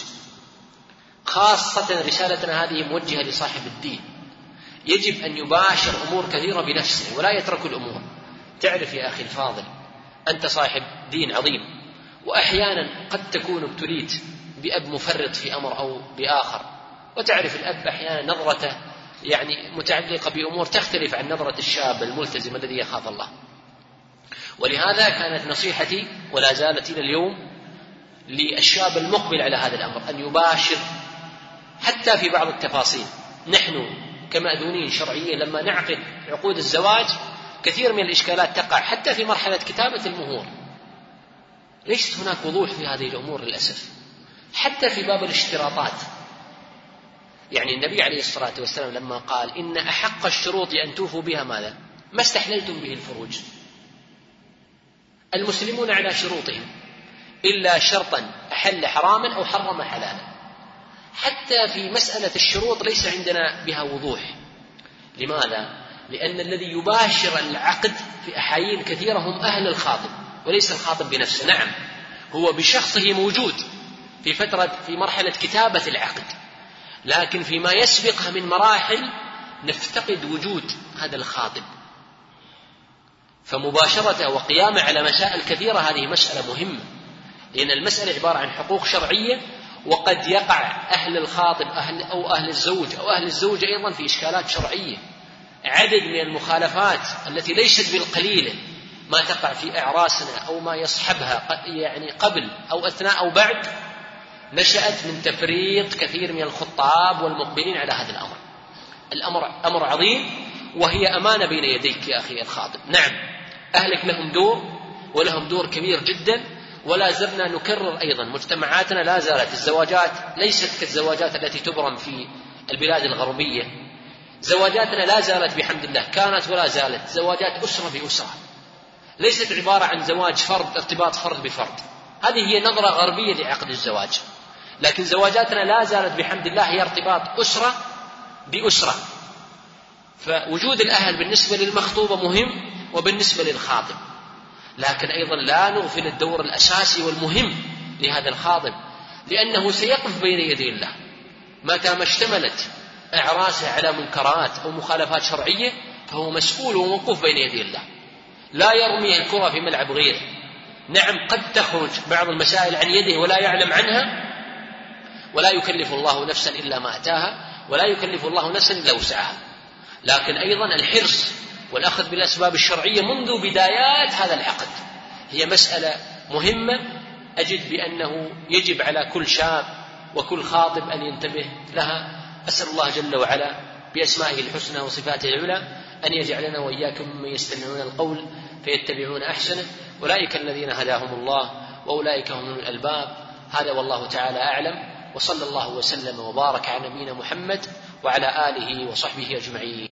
خاصة رسالتنا هذه موجهة لصاحب الدين، يجب أن يباشر أمور كثيرة بنفسه ولا يترك الأمور. تعرف يا أخي الفاضل أنت صاحب دين عظيم، وأحيانا قد تكون ابتليت بأب مفرط في أمر أو بآخر، وتعرف الأب أحيانا نظرته يعني متعلقة بأمور تختلف عن نظرة الشاب الملتزم الذي يخاف الله. ولهذا كانت نصيحتي ولا زالت إلى اليوم للشاب المقبل على هذا الأمر أن يباشر حتى في بعض التفاصيل. نحن كمأذونين شرعيين لما نعقد عقود الزواج كثير من الإشكالات تقع حتى في مرحلة كتابة المهور، ليست هناك وضوح في هذه الأمور للأسف. حتى في باب الاشتراطات، يعني النبي عليه الصلاة والسلام لما قال إن أحق الشروط أن توفوا بها ماذا؟ ما استحللتم به الفروج. المسلمون على شروطهم إلا شرطا أحل حراما أو حرم حلالا. حتى في مسألة الشروط ليس عندنا بها وضوح. لماذا؟ لأن الذي يباشر العقد في أحايين كثيرة هم أهل الخاطب وليس الخاطب بنفسه. نعم، هو بشخصه موجود في فترة في مرحلة كتابة العقد، لكن فيما يسبقها من مراحل نفتقد وجود هذا الخاطب، فمباشرته وقيامه على مسائل كثيرة هذه مسألة مهمة، لأن المسألة عبارة عن حقوق شرعية، وقد يقع أهل الخاطب أهل أو أهل الزوج أو أهل الزوجة أيضا في إشكالات شرعية. عدد من المخالفات التي ليست بالقليلة ما تقع في أعراسنا أو ما يصحبها يعني قبل أو أثناء أو بعد نشأت من تفريط كثير من الخطاب والمقبلين على هذا الأمر. الأمر أمر عظيم، وهي أمانة بين يديك يا أخي الخاطب. نعم، أهلك لهم دور ولهم دور كبير جدا، ولا زلنا نكرر أيضا مجتمعاتنا لا زالت الزواجات ليست كالزواجات التي تبرم في البلاد الغربية. زواجاتنا لا زالت بحمد الله، كانت ولا زالت زواجات أسرة بأسرة، ليست عبارة عن زواج فرد، ارتباط فرد بفرد. هذه هي نظرة غربية لعقد الزواج، لكن زواجاتنا لا زالت بحمد الله هي ارتباط أسرة بأسرة. فوجود الأهل بالنسبة للمخطوبة مهم وبالنسبة للخاطب، لكن أيضا لا نغفل الدور الأساسي والمهم لهذا الخاطب، لأنه سيقف بين يدي الله متى ما اشتملت أعراسه على منكرات أو مخالفات شرعية، فهو مسؤول وموقوف بين يدي الله، لا يرمي الكرة في ملعب غيره. نعم قد تخرج بعض المسائل عن يده ولا يعلم عنها، ولا يكلف الله نفسا إلا ما أتاها، ولا يكلف الله نفسا إلا وسعها، لكن أيضا الحرص والأخذ بالأسباب الشرعية منذ بدايات هذا العقد هي مسألة مهمة. أجد بأنه يجب على كل شاب وكل خاطب أن ينتبه لها. أسأل الله جل وعلا بأسمائه الحسنى وصفاته العلى أن يجعلنا وإياكم ممن يستمعون القول فيتبعون أحسنه، أولئك الذين هداهم الله وأولئك هم الألباب. هذا والله تعالى أعلم، وصلى الله وسلم وبارك على نبينا محمد وعلى آله وصحبه أجمعين.